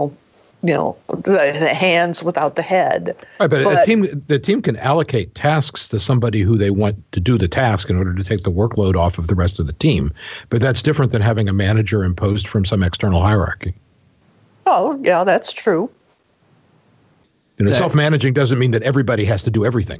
the hands without the head. Right, but the team can allocate tasks to somebody who they want to do the task in order to take the workload off of the rest of the team. But that's different than having a manager imposed from some external hierarchy. Oh, yeah, that's true. Self-managing doesn't mean that everybody has to do everything.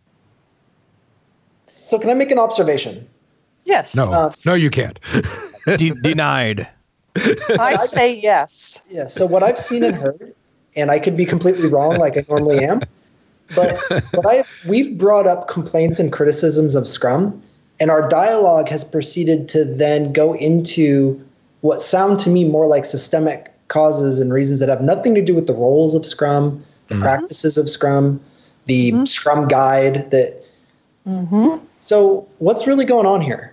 So can I make an observation? Yes. No, you can't. Denied. I say yes. Yeah. So what I've seen and heard, and I could be completely wrong, like I normally am, but we've brought up complaints and criticisms of Scrum, and our dialogue has proceeded to then go into what sound to me more like systemic causes and reasons that have nothing to do with the roles of Scrum, the practices of Scrum, the Scrum guide. So what's really going on here?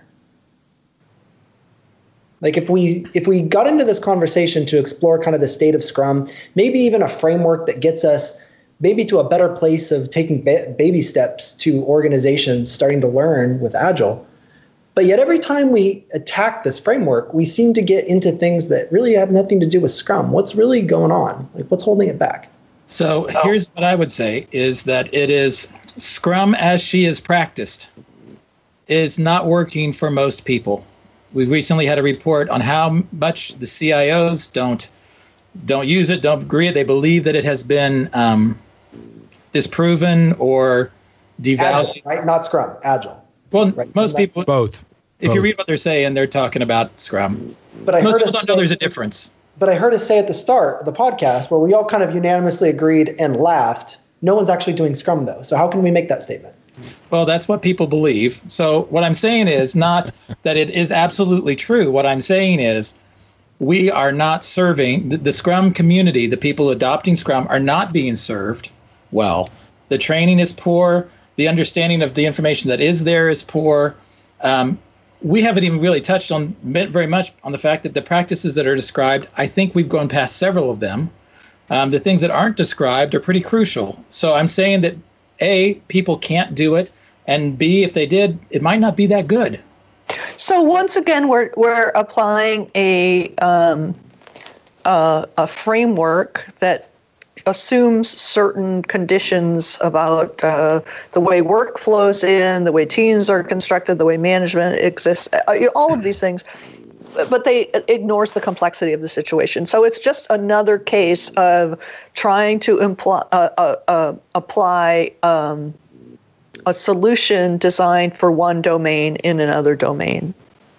Like if we got into this conversation to explore kind of the state of Scrum, maybe even a framework that gets us maybe to a better place of taking baby steps to organizations starting to learn with Agile. But yet every time we attack this framework, we seem to get into things that really have nothing to do with Scrum. What's really going on? Like what's holding it back? So here's what I would say is that it is Scrum as she is practiced is not working for most people. We recently had a report on how much the CIOs don't use it, don't agree. They believe that it has been disproven or devalued. Agile, right? Not Scrum, Agile. Well, right? Most people both. If you read what they're saying, they're talking about Scrum. But most people don't know there's a difference. But I heard us say at the start of the podcast, where we all kind of unanimously agreed and laughed, no one's actually doing Scrum though. So how can we make that statement? Well, that's what people believe. So what I'm saying is not that it is absolutely true. What I'm saying is we are not serving the Scrum community. The people adopting Scrum are not being served well. The training is poor. The understanding of the information that is there is poor. We haven't even really touched on very much on the fact that the practices that are described, I think we've gone past several of them. The things that aren't described are pretty crucial. So I'm saying that A, people can't do it, and B, if they did, it might not be that good. So once again, we're applying a framework that assumes certain conditions about the way work flows in, the way teams are constructed, the way management exists, all of these things. but they ignores the complexity of the situation. So it's just another case of trying to apply a solution designed for one domain in another domain.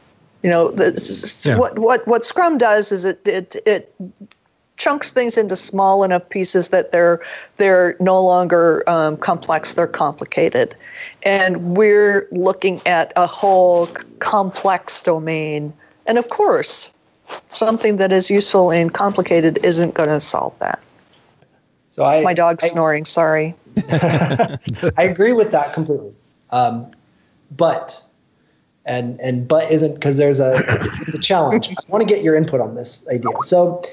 What Scrum does is it chunks things into small enough pieces that they're no longer complex, they're complicated. And we're looking at a whole complex domain. And of course, something that is useful and complicated isn't going to solve that. So my dog's snoring, sorry. I agree with that completely. But isn't, because there's the challenge. I want to get your input on this idea. So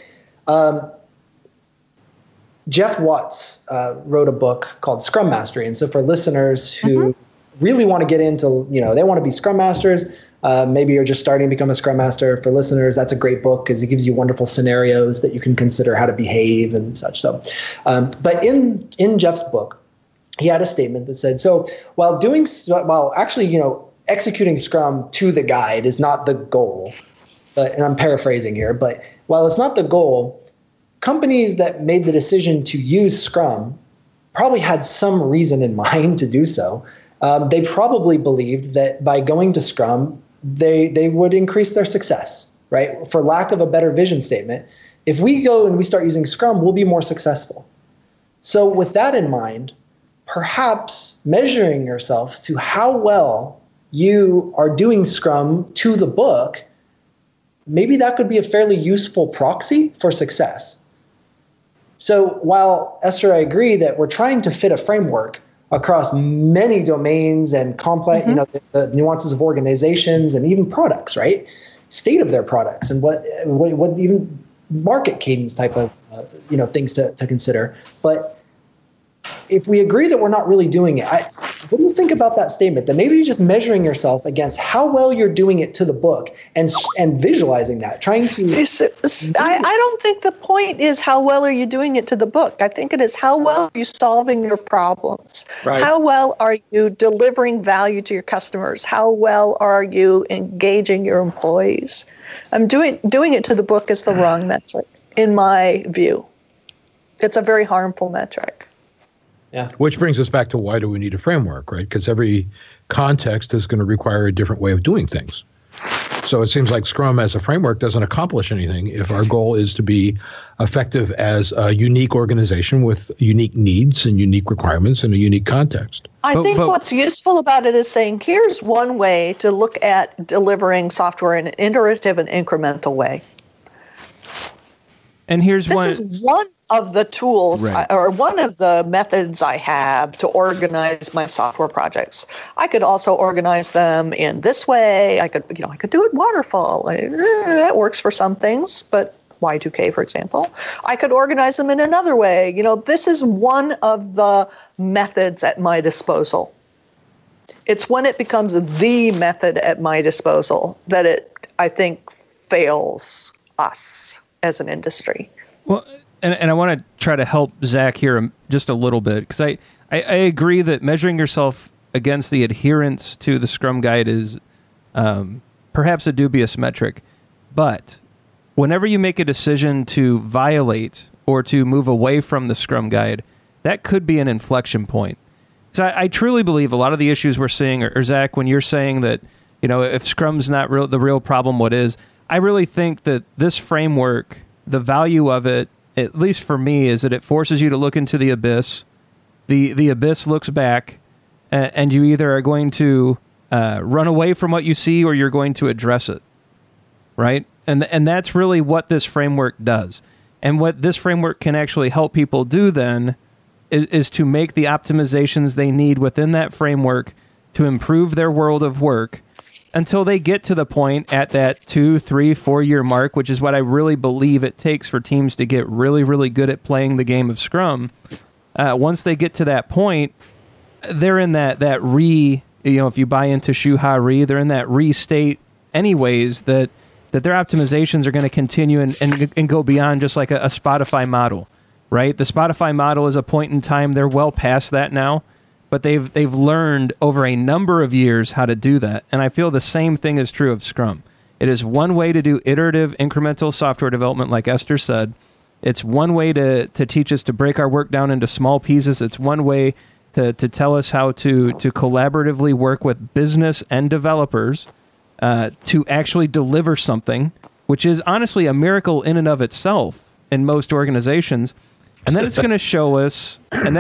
Jeff Watts wrote a book called Scrum Mastery. And so for listeners who really want to get into, they want to be Scrum Masters, maybe you're just starting to become a Scrum Master. For listeners, that's a great book because it gives you wonderful scenarios that you can consider how to behave and such. So, but in Jeff's book, he had a statement that said, so while executing Scrum to the guide is not the goal, and I'm paraphrasing here, but while it's not the goal, companies that made the decision to use Scrum probably had some reason in mind to do so. They probably believed that by going to Scrum, they would increase their success, right? For lack of a better vision statement, if we go and we start using Scrum, we'll be more successful. So with that in mind, perhaps measuring yourself to how well you are doing Scrum to the book, maybe that could be a fairly useful proxy for success. So while, Esther, I agree that we're trying to fit a framework across many domains and complex, the nuances of organizations and even products, right? State of their products and what even market cadence type of, things to consider. But if we agree that we're not really doing it, what do you think about that statement? That maybe you're just measuring yourself against how well you're doing it to the book and visualizing that, trying to... I don't think the point is how well are you doing it to the book. I think it is how well are you solving your problems? Right. How well are you delivering value to your customers? How well are you engaging your employees? Doing it to the book is the wrong metric, in my view. It's a very harmful metric. Yeah. Which brings us back to why do we need a framework, right? Because every context is going to require a different way of doing things. So it seems like Scrum as a framework doesn't accomplish anything if our goal is to be effective as a unique organization with unique needs and unique requirements in a unique context. I think what's useful about it is saying, here's one way to look at delivering software in an iterative and incremental way. And this is one of the tools, right, or one of the methods I have to organize my software projects. I could also organize them in this way. I could do it waterfall. That works for some things, but Y2K, for example. I could organize them in another way. This is one of the methods at my disposal. It's when it becomes the method at my disposal that it, I think, fails us as an industry. Well, and I want to try to help Zach here just a little bit, because I agree that measuring yourself against the adherence to the Scrum Guide is perhaps a dubious metric. But whenever you make a decision to violate or to move away from the Scrum Guide, that could be an inflection point. So I truly believe a lot of the issues we're seeing, or Zach, when you're saying that, if Scrum's not the real problem, what is? I really think that this framework, the value of it, at least for me, is that it forces you to look into the abyss. The abyss looks back, and you either are going to run away from what you see or you're going to address it, right? And that's really what this framework does. And what this framework can actually help people do then is to make the optimizations they need within that framework to improve their world of work until they get to the point at that 2, 3, 4 year mark, which is what I really believe it takes for teams to get really, really good at playing the game of Scrum. Once they get to that point, they're in that if you buy into Shu Ha Ri, they're in that re-state anyways, that their optimizations are going to continue and go beyond just like a Spotify model, right? The Spotify model is a point in time. They're well past that now. But they've learned over a number of years how to do that. And I feel the same thing is true of Scrum. It is one way to do iterative, incremental software development, like Esther said. It's one way to teach us to break our work down into small pieces. It's one way to tell us how to collaboratively work with business and developers to actually deliver something, which is honestly a miracle in and of itself in most organizations. And then it's going to show us, the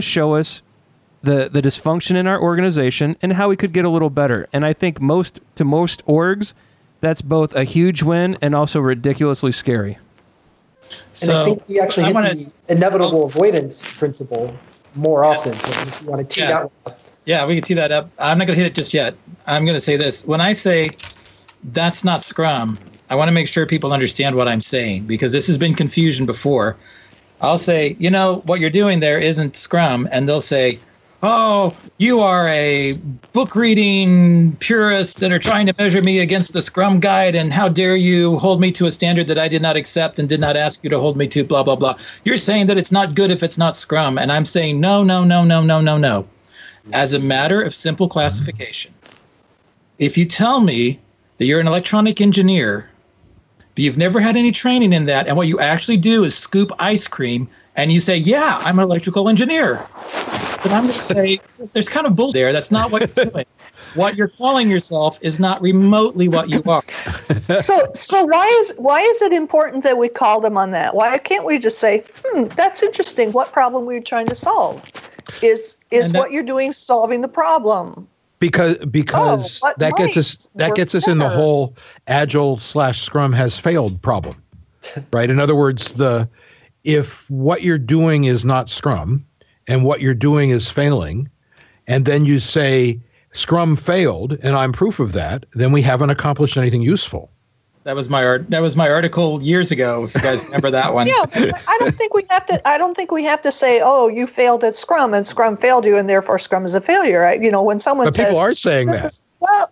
dysfunction in our organization and how we could get a little better. And I think most orgs, that's both a huge win and also ridiculously scary. And I think we actually hit the inevitable avoidance principle more often. So if you want to tee that one up. Yeah, we can tee that up. I'm not going to hit it just yet. I'm going to say this. When I say that's not Scrum, I want to make sure people understand what I'm saying, because this has been confusion before. I'll say, what you're doing there isn't Scrum. And they'll say, oh, you are a book reading purist that are trying to measure me against the Scrum guide, and how dare you hold me to a standard that I did not accept and did not ask you to hold me to, blah, blah, blah. You're saying that it's not good if it's not Scrum. And I'm saying, no. As a matter of simple classification, if you tell me that you're an electronic engineer, but you've never had any training in that, and what you actually do is scoop ice cream, and you say, yeah, I'm an electrical engineer, then I'm going to say, there's kind of bull there. That's not what you're doing. What you're calling yourself is not remotely what you are. So why is it important that we call them on that? Why can't we just say, that's interesting. What problem were you trying to solve? Is what you're doing solving the problem? Because that gets us in the whole Agile/Scrum has failed problem, right? In other words, if what you're doing is not Scrum and what you're doing is failing, and then you say Scrum failed and I'm proof of that, then we haven't accomplished anything useful. That was my article years ago, if you guys remember that one. Yeah, but I don't think we have to say, oh, you failed at Scrum and Scrum failed you and therefore Scrum is a failure. Right? When someone says, people are saying that. Well,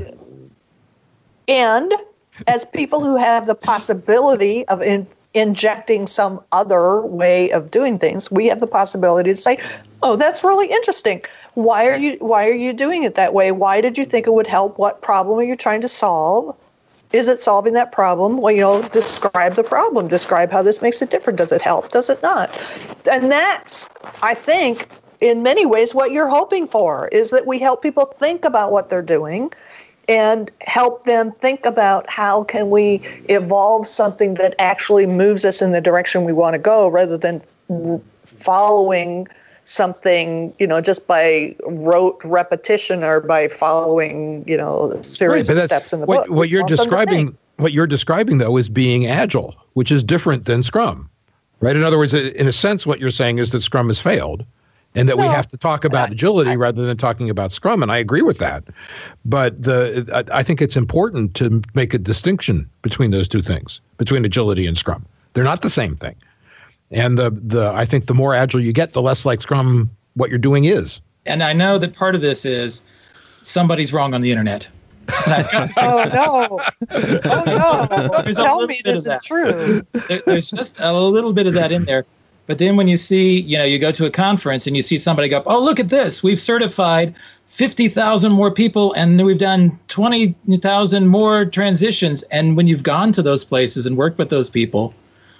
and as people who have the possibility of injecting some other way of doing things, we have the possibility to say, oh, that's really interesting. Why are you doing it that way? Why did you think it would help? What problem are you trying to solve? Is it solving that problem? Well, describe the problem. Describe how this makes it different. Does it help? Does it not? And that's, I think, in many ways what you're hoping for, is that we help people think about what they're doing and help them think about how can we evolve something that actually moves us in the direction we want to go, rather than following something, just by rote repetition or by following, a series of steps in the book. What you're describing, though, is being Agile, which is different than Scrum, right? In other words, in a sense, what you're saying is that Scrum has failed, and that we have to talk about agility rather than talking about Scrum, and I agree with that. But I think it's important to make a distinction between those two things, between agility and Scrum. They're not the same thing. And I think the more Agile you get, the less like Scrum what you're doing is. And I know that part of this is somebody's wrong on the internet. Oh no! Tell me this is true. There's just a little bit of that in there. But then when you see, you go to a conference and you see somebody go, oh, look at this. We've certified 50,000 more people and we've done 20,000 more transitions. And when you've gone to those places and worked with those people,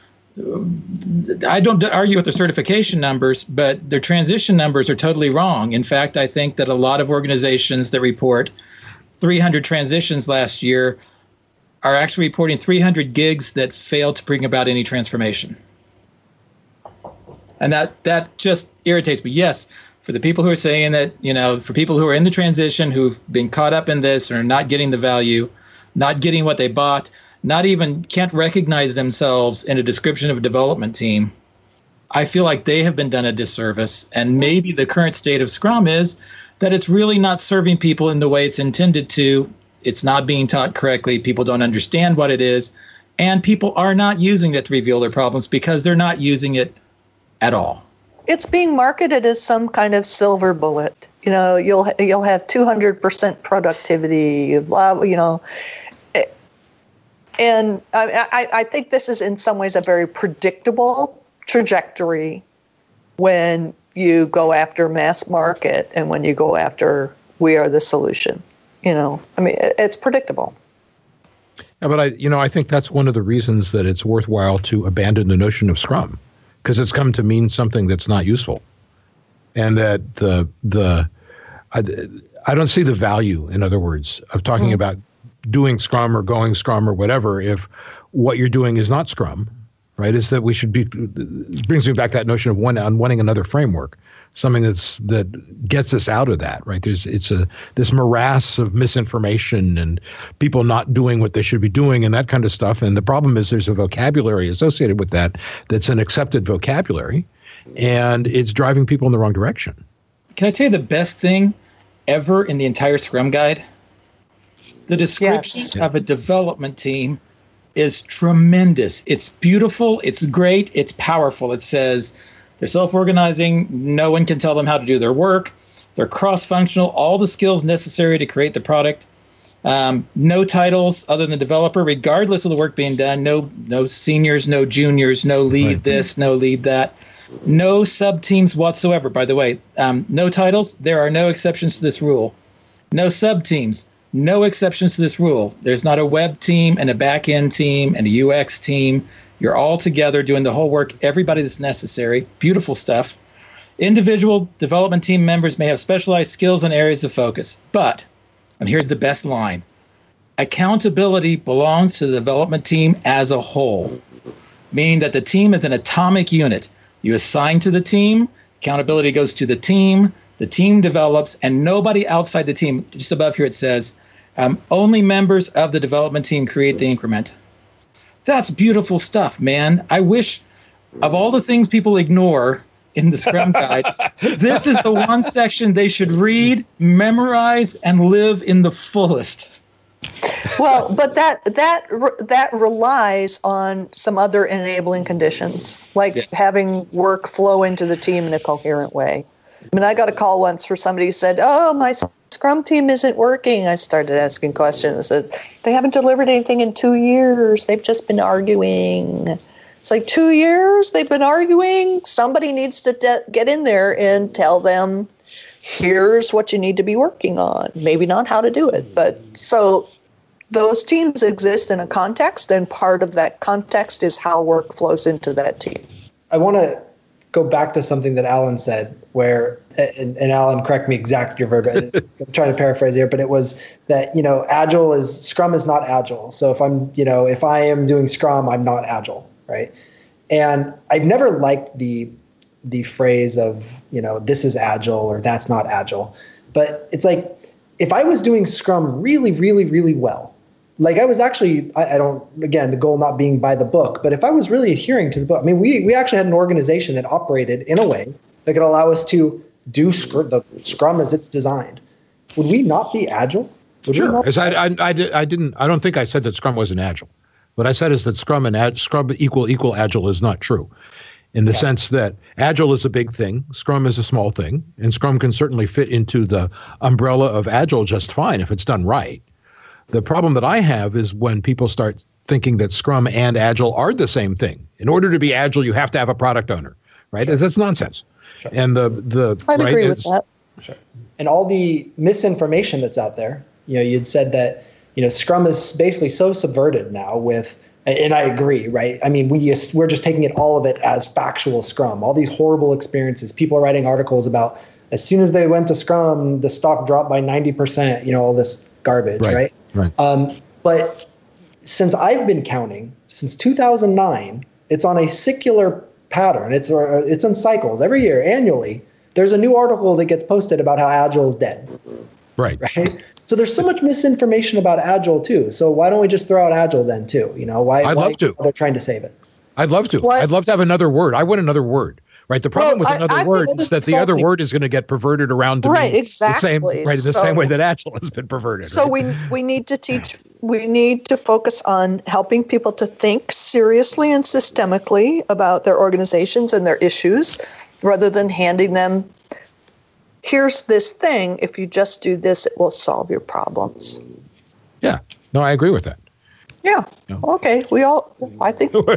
I don't argue with their certification numbers, but their transition numbers are totally wrong. In fact, I think that a lot of organizations that report 300 transitions last year are actually reporting 300 gigs that failed to bring about any transformation. And that just irritates me. Yes, for the people who are saying that, for people who are in the transition, who've been caught up in this or not getting the value, not getting what they bought, not even can't recognize themselves in a description of a development team, I feel like they have been done a disservice. And maybe the current state of Scrum is that it's really not serving people in the way it's intended to. It's not being taught correctly. People don't understand what it is. And people are not using it to reveal their problems because they're not using it at all. It's being marketed as some kind of silver bullet. You'll have 200% productivity, blah, And I think this is in some ways a very predictable trajectory when you go after mass market and when you go after we are the solution. It's predictable. Yeah, but I think that's one of the reasons that it's worthwhile to abandon the notion of Scrum, because it's come to mean something that's not useful, and that I don't see the value, in other words, of talking about doing Scrum or going Scrum or whatever if what you're doing is not Scrum, right? Is that we should be, it brings me back to that notion of wanting another framework, something that gets us out of that, right? This morass of misinformation and people not doing what they should be doing and that kind of stuff. And the problem is there's a vocabulary associated with that that's an accepted vocabulary, and it's driving people in the wrong direction. Can I tell you the best thing ever in the entire Scrum Guide? The description of a development team is tremendous. It's beautiful. It's great. It's powerful. It says they're self-organizing. No one can tell them how to do their work. They're cross-functional. All the skills necessary to create the product. No titles other than developer, regardless of the work being done. No seniors, no juniors, no lead this, no lead that. No sub-teams whatsoever, by the way. No titles. There are no exceptions to this rule. No sub-teams. No exceptions to this rule. There's not a web team and a back-end team and a UX team. You're all together doing the whole work, everybody that's necessary. Beautiful stuff. Individual development team members may have specialized skills and areas of focus. But, and here's the best line, accountability belongs to the development team as a whole, meaning that the team is an atomic unit. You assign to the team, accountability goes to the team develops, and nobody outside the team. Just above here it says, only members of the development team create the increment. That's beautiful stuff, man. I wish, of all the things people ignore in the Scrum Guide, this is the one section they should read, memorize, and live in the fullest. Well, but that relies on some other enabling conditions, like having work flow into the team in a coherent way. I mean, I got a call once for somebody who said, "Oh, my Scrum team isn't working." I started asking questions. I said, "They haven't delivered anything in 2 years. They've just been arguing." It's like 2 years they've been arguing. Somebody needs to get in there and tell them, here's what you need to be working on. Maybe not how to do it, but so those teams exist in a context, and part of that context is how work flows into that team. I want to go back to something that Alan said, where, and Alan, correct me exact your verb. I'm trying to paraphrase here, but it was that, Scrum is not agile. So if I am doing Scrum, I'm not agile, right? And I've never liked the phrase of, this is agile or that's not agile. But it's like, if I was doing Scrum really, really, really well, like I was actually, I don't, again, the goal not being by the book, but if I was really adhering to the book, I mean, we actually had an organization that operated in a way that could allow us to do the Scrum as it's designed. Would we not be agile? Sure. I don't think I said that Scrum wasn't agile. What I said is that Scrum equal agile is not true, in the sense that agile is a big thing, Scrum is a small thing, and Scrum can certainly fit into the umbrella of agile just fine if it's done right. The problem that I have is when people start thinking that Scrum and Agile are the same thing. In order to be Agile, you have to have a product owner, right? Sure. That's nonsense. Sure. And I'd agree with that. Sure. And all the misinformation that's out there, you'd said that, Scrum is basically so subverted now with, and I agree, right? I mean, we're just taking all of it as factual Scrum. All these horrible experiences. People are writing articles about as soon as they went to Scrum, the stock dropped by 90%. All this garbage, right? Right. But since I've been counting, since 2009, it's on a secular pattern. It's in cycles. Every year, annually, there's a new article that gets posted about how Agile is dead. Right. So there's so much misinformation about Agile too. So why don't we just throw out Agile then too? Why? I'd love to. They're trying to save it. I'd love to. I'd love to have another word. I want another word. Right. The problem with another word is that the other word is going to get perverted around to mean the same way that Agile has been perverted. So we need to teach. We need to focus on helping people to think seriously and systemically about their organizations and their issues, rather than handing them, here's this thing. If you just do this, it will solve your problems. Yeah. No, I agree with that. Yeah. No. Okay. I think we're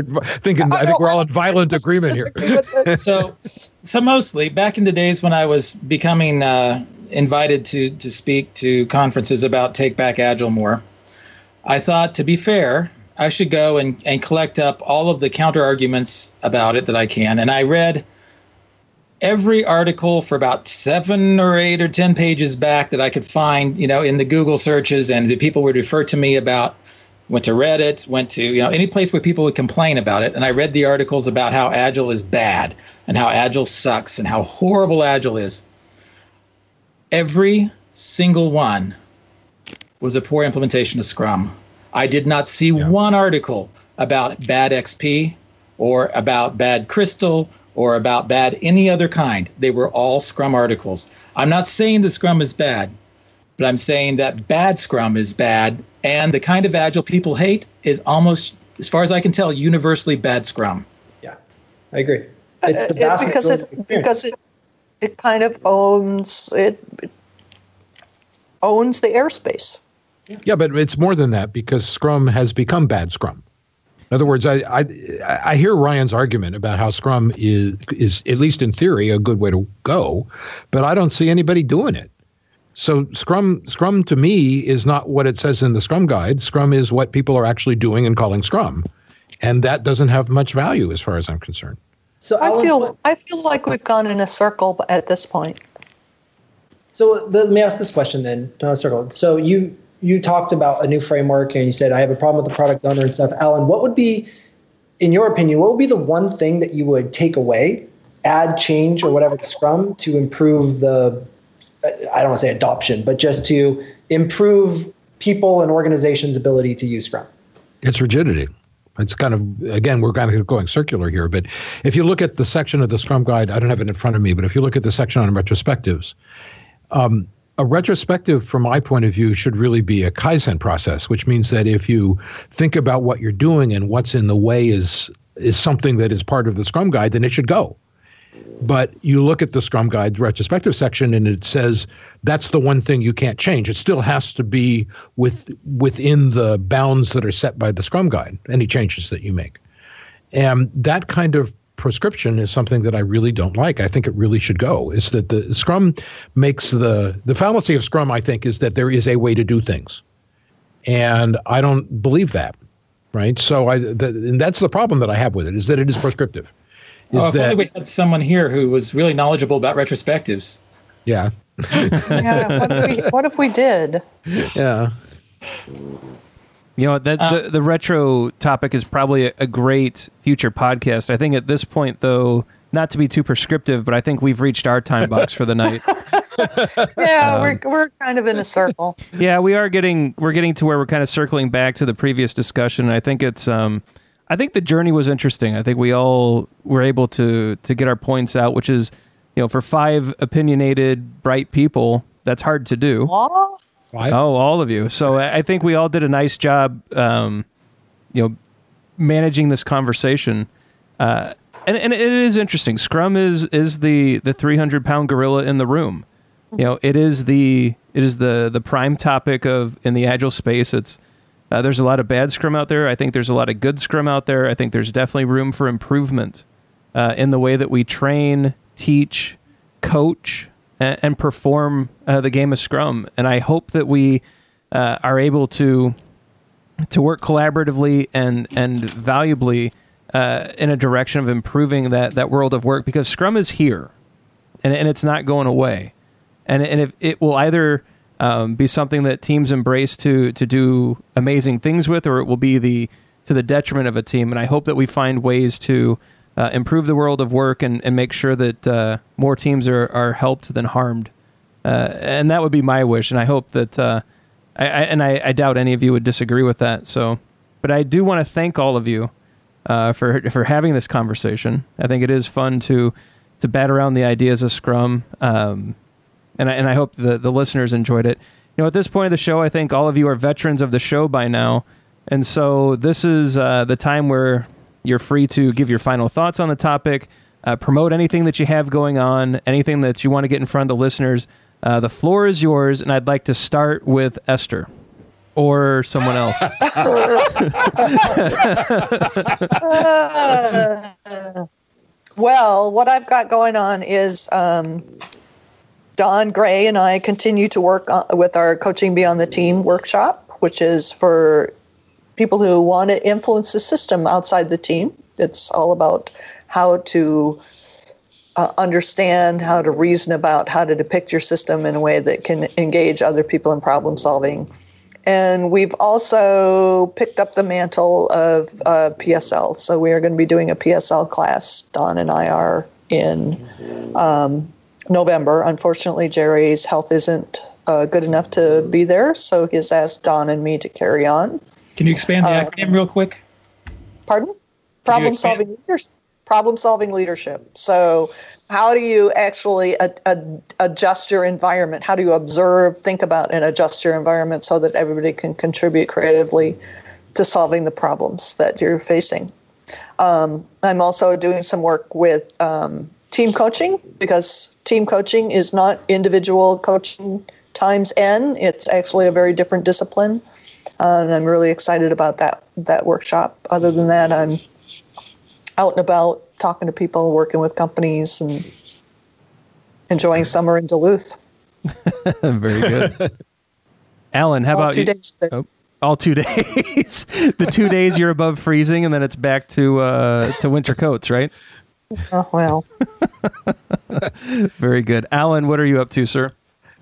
all in violent agreement here. So mostly back in the days when I was becoming invited to speak to conferences about Take Back Agile more, I thought, to be fair, I should go and collect up all of the counter arguments about it that I can. And I read every article for about 7 or 8 or 10 pages back that I could find, in the Google searches, and the people would refer to me about. Went to Reddit, went to any place where people would complain about it, and I read the articles about how Agile is bad and how Agile sucks and how horrible Agile is. Every single one was a poor implementation of Scrum. I did not see one article about bad XP or about bad Crystal or about bad any other kind. They were all Scrum articles. I'm not saying that Scrum is bad, but I'm saying that bad Scrum is bad, and the kind of Agile people hate is almost, as far as I can tell, universally bad Scrum. Yeah, I agree. It's the vast because it kind of owns the airspace. Yeah, but it's more than that, because Scrum has become bad Scrum. In other words, I hear Ryan's argument about how Scrum is, at least in theory, a good way to go, but I don't see anybody doing it. So Scrum to me is not what it says in the Scrum Guide. Scrum is what people are actually doing and calling Scrum, and that doesn't have much value as far as I'm concerned. So I feel like we've gone in a circle at this point. So let me ask this question then, not a circle. So you talked about a new framework, and you said I have a problem with the product owner and stuff. Alan, what would be, in your opinion, what would be the one thing that you would take away, add, change, or whatever to Scrum to improve the, I don't want to say adoption, but just to improve people and organizations' ability to use Scrum? It's rigidity. It's kind of, again, we're kind of going circular here, but if you look at the section of the Scrum Guide, I don't have it in front of me, but if you look at the section on retrospectives, a retrospective, from my point of view, should really be a Kaizen process, which means that if you think about what you're doing and what's in the way is something that is part of the Scrum Guide, then it should go. But you look at the Scrum Guide retrospective section, and it says that's the one thing you can't change. It still has to be within the bounds that are set by the Scrum Guide, any changes that you make. And that kind of prescription is something that I really don't like. I think it really should go. Is that the Scrum makes the fallacy of Scrum, I think, is that there is a way to do things. And I don't believe that, right? So and that's the problem that I have with it, is that it is prescriptive. If only we had someone here who was really knowledgeable about retrospectives. Yeah. Yeah. What if we did? Yeah. The retro topic is probably a great future podcast. I think at this point, though, not to be too prescriptive, but I think we've reached our time box for the night. Yeah, we're kind of in a circle. Yeah, we're getting to where we're kind of circling back to the previous discussion. I think it's I think the journey was interesting. I think we all were able to get our points out, which is, for 5 opinionated, bright people, that's hard to do. Aww. Oh, all of you. So I think we all did a nice job, managing this conversation. And it is interesting. Scrum is the 300-pound gorilla in the room. It is the prime topic in the Agile space. It's there's a lot of bad Scrum out there. I think there's a lot of good Scrum out there. I think there's definitely room for improvement in the way that we train, teach, coach, and perform the game of Scrum. And I hope that we are able to work collaboratively and valuably in a direction of improving that world of work, because Scrum is here, and it's not going away. And if it will either be something that teams embrace to do amazing things with, or it will be to the detriment of a team. And I hope that we find ways to improve the world of work and make sure that more teams are helped than harmed. And that would be my wish. And I hope that, I doubt any of you would disagree with that. So, but I do want to thank all of you for having this conversation. I think it is fun to bat around the ideas of Scrum. And I hope the listeners enjoyed it. At this point of the show, I think all of you are veterans of the show by now. And so this is the time where you're free to give your final thoughts on the topic, promote anything that you have going on, anything that you want to get in front of the listeners. The floor is yours, and I'd like to start with Esther or someone else. Well, what I've got going on is Don Gray and I continue to work with our Coaching Beyond the Team workshop. which is for people who want to influence the system outside the team. It's all about how to understand, how to reason about, how to depict your system in a way that can engage other people in problem solving. And we've also picked up the mantle of PSL. So we are going to be doing a PSL class. Don and I are in November. Unfortunately, Jerry's health isn't good enough to be there, so he's asked Don and me to carry on. Can you expand the acronym real quick? Pardon? Problem-solving leadership. So how do you actually adjust your environment? How do you observe, think about, and adjust your environment so that everybody can contribute creatively to solving the problems that you're facing? I'm also doing some work with team coaching, because team coaching is not individual coaching times N. It's actually a very different discipline. And I'm really excited about that workshop. Other than that, I'm out and about talking to people, working with companies, and enjoying summer in Duluth. Very good. Alan, how about you? All 2 days. The 2 days you're above freezing, and then it's back to winter coats, right? Oh, well. Very good. Alan, what are you up to, sir?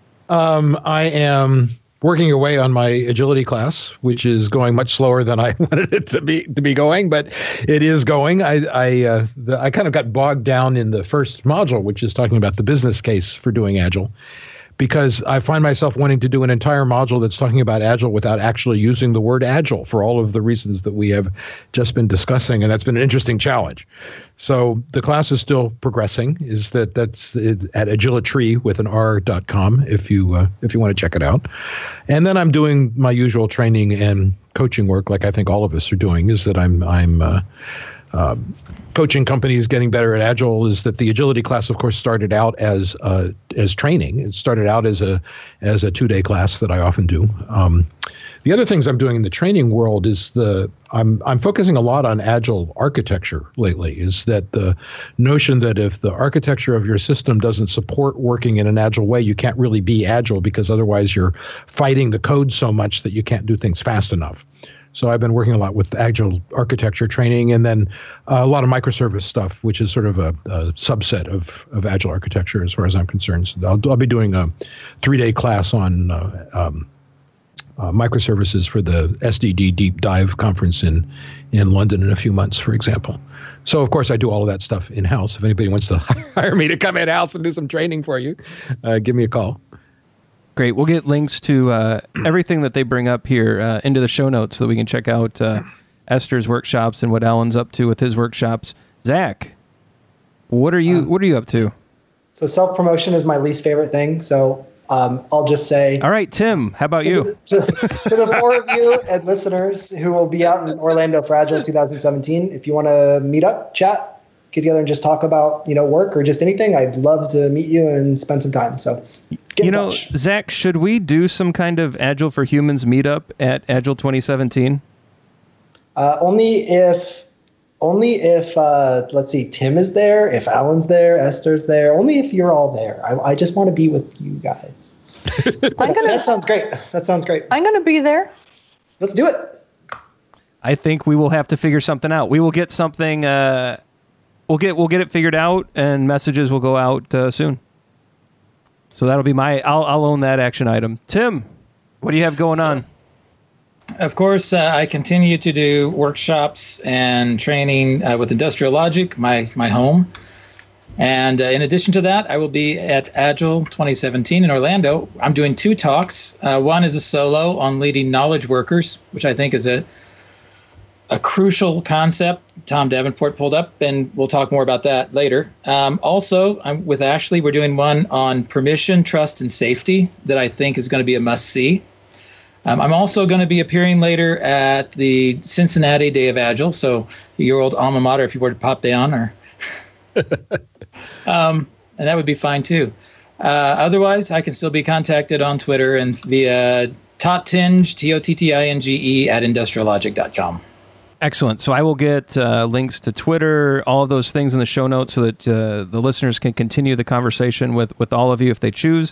I am working away on my agility class, which is going much slower than I wanted it to be going, but it is going. I kind of got bogged down in the first module, which is talking about the business case for doing Agile, because I find myself wanting to do an entire module that's talking about Agile without actually using the word Agile for all of the reasons that we have just been discussing, and that's been an interesting challenge. So the class is still progressing. That's at agilitry with an R.com if you want to check it out. And then I'm doing my usual training and coaching work, like I think all of us are doing, is that I'm coaching companies getting better at Agile. Is that the agility class, of course, started out as training. It started out as a 2-day class that I often do. The other things I'm doing in the training world is I'm focusing a lot on Agile architecture lately. Is that the notion that if the architecture of your system doesn't support working in an Agile way, you can't really be Agile, because otherwise you're fighting the code so much that you can't do things fast enough. So I've been working a lot with Agile architecture training, and then a lot of microservice stuff, which is sort of a subset of Agile architecture as far as I'm concerned. So I'll be doing a 3-day class on microservices for the SDD Deep Dive conference in London in a few months, for example. So, of course, I do all of that stuff in-house. If anybody wants to hire me to come in-house and do some training for you, give me a call. Great. We'll get links to everything that they bring up here into the show notes so that we can check out Esther's workshops and what Alan's up to with his workshops. Zach, what are you up to? So self-promotion is my least favorite thing. So I'll just say... All right, Tim, how about you? To the 4 of you and listeners who will be out in Orlando for Agile 2017, if you want to meet up, chat, get together and just talk about work or just anything, I'd love to meet you and spend some time. So get in touch. Zach, should we do some kind of Agile for Humans meetup at Agile 2017? Only if let's see, Tim is there, if Alan's there, Esther's there, only if you're all there. I just want to be with you guys. That sounds great. I'm going to be there. Let's do it. I think we will have to figure something out. We will get something... We'll get it figured out, and messages will go out soon. So that'll be I'll own that action item. Tim, what do you have going on? Of course, I continue to do workshops and training with Industrial Logic, my home. And in addition to that, I will be at Agile 2017 in Orlando. I'm doing 2 talks. One is a solo on leading knowledge workers, which I think is a crucial concept Tom Davenport pulled up, and we'll talk more about that later. Also, I'm with Ashley. We're doing one on permission, trust, and safety that I think is going to be a must-see. I'm also going to be appearing later at the Cincinnati Day of Agile, so your old alma mater, if you were to pop down, or and that would be fine too. Otherwise, I can still be contacted on Twitter and via Tottinge, Tottinge at industriallogic.com. Excellent. So I will get links to Twitter, all of those things in the show notes so that the listeners can continue the conversation with all of you if they choose.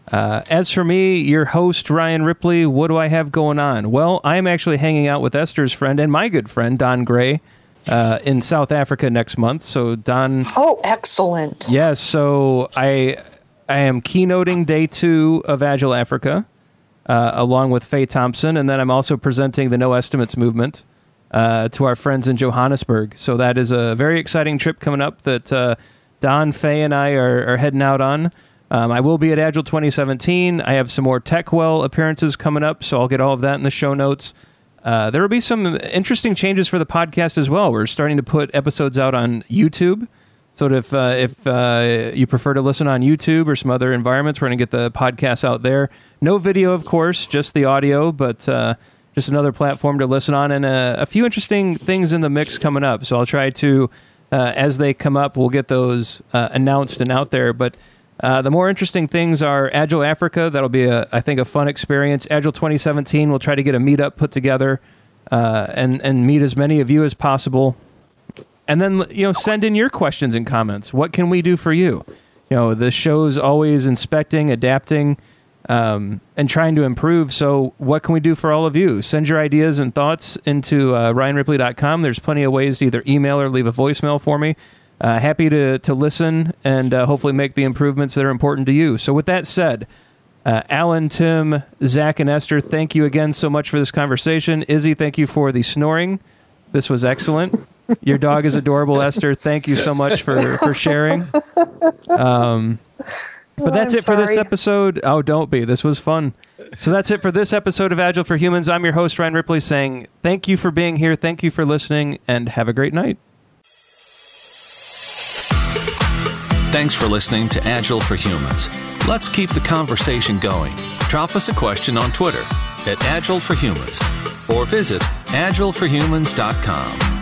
As for me, your host, Ryan Ripley, what do I have going on? Well, I'm actually hanging out with Esther's friend and my good friend, Don Gray, in South Africa next month. So, Don... Oh, excellent. Yes, so I am keynoting day 2 of Agile Africa, along with Faye Thompson, and then I'm also presenting the No Estimates movement to our friends in Johannesburg. So that is a very exciting trip coming up that Don, Faye, and I are heading out on. I will be at Agile 2017. I have some more TechWell appearances coming up, so I'll get all of that in the show notes. There will be some interesting changes for the podcast as well. We're starting to put episodes out on YouTube. So if you prefer to listen on YouTube or some other environments, we're going to get the podcast out there. No video, of course, just the audio, but just another platform to listen on, and a few interesting things in the mix coming up. So I'll try to, as they come up, we'll get those announced and out there. But the more interesting things are Agile Africa. That'll be, I think, a fun experience. Agile 2017, we'll try to get a meetup put together and meet as many of you as possible. And then, send in your questions and comments. What can we do for you? The show's always inspecting, adapting, and trying to improve. So what can we do for all of you? Send your ideas and thoughts into ryanripley.com. There's plenty of ways to either email or leave a voicemail for me. Happy to listen and hopefully make the improvements that are important to you. So with that said, Alan, Tim, Zach, and Esther, thank you again so much for this conversation. Izzy, thank you for the snoring. This was excellent. Your dog is adorable, Esther. Thank you so much for sharing. But that's it for this episode. Oh, don't be. This was fun. So that's it for this episode of Agile for Humans. I'm your host, Ryan Ripley, saying thank you for being here. Thank you for listening, and have a great night. Thanks for listening to Agile for Humans. Let's keep the conversation going. Drop us a question on Twitter @AgileForHumans or visit agileforhumans.com.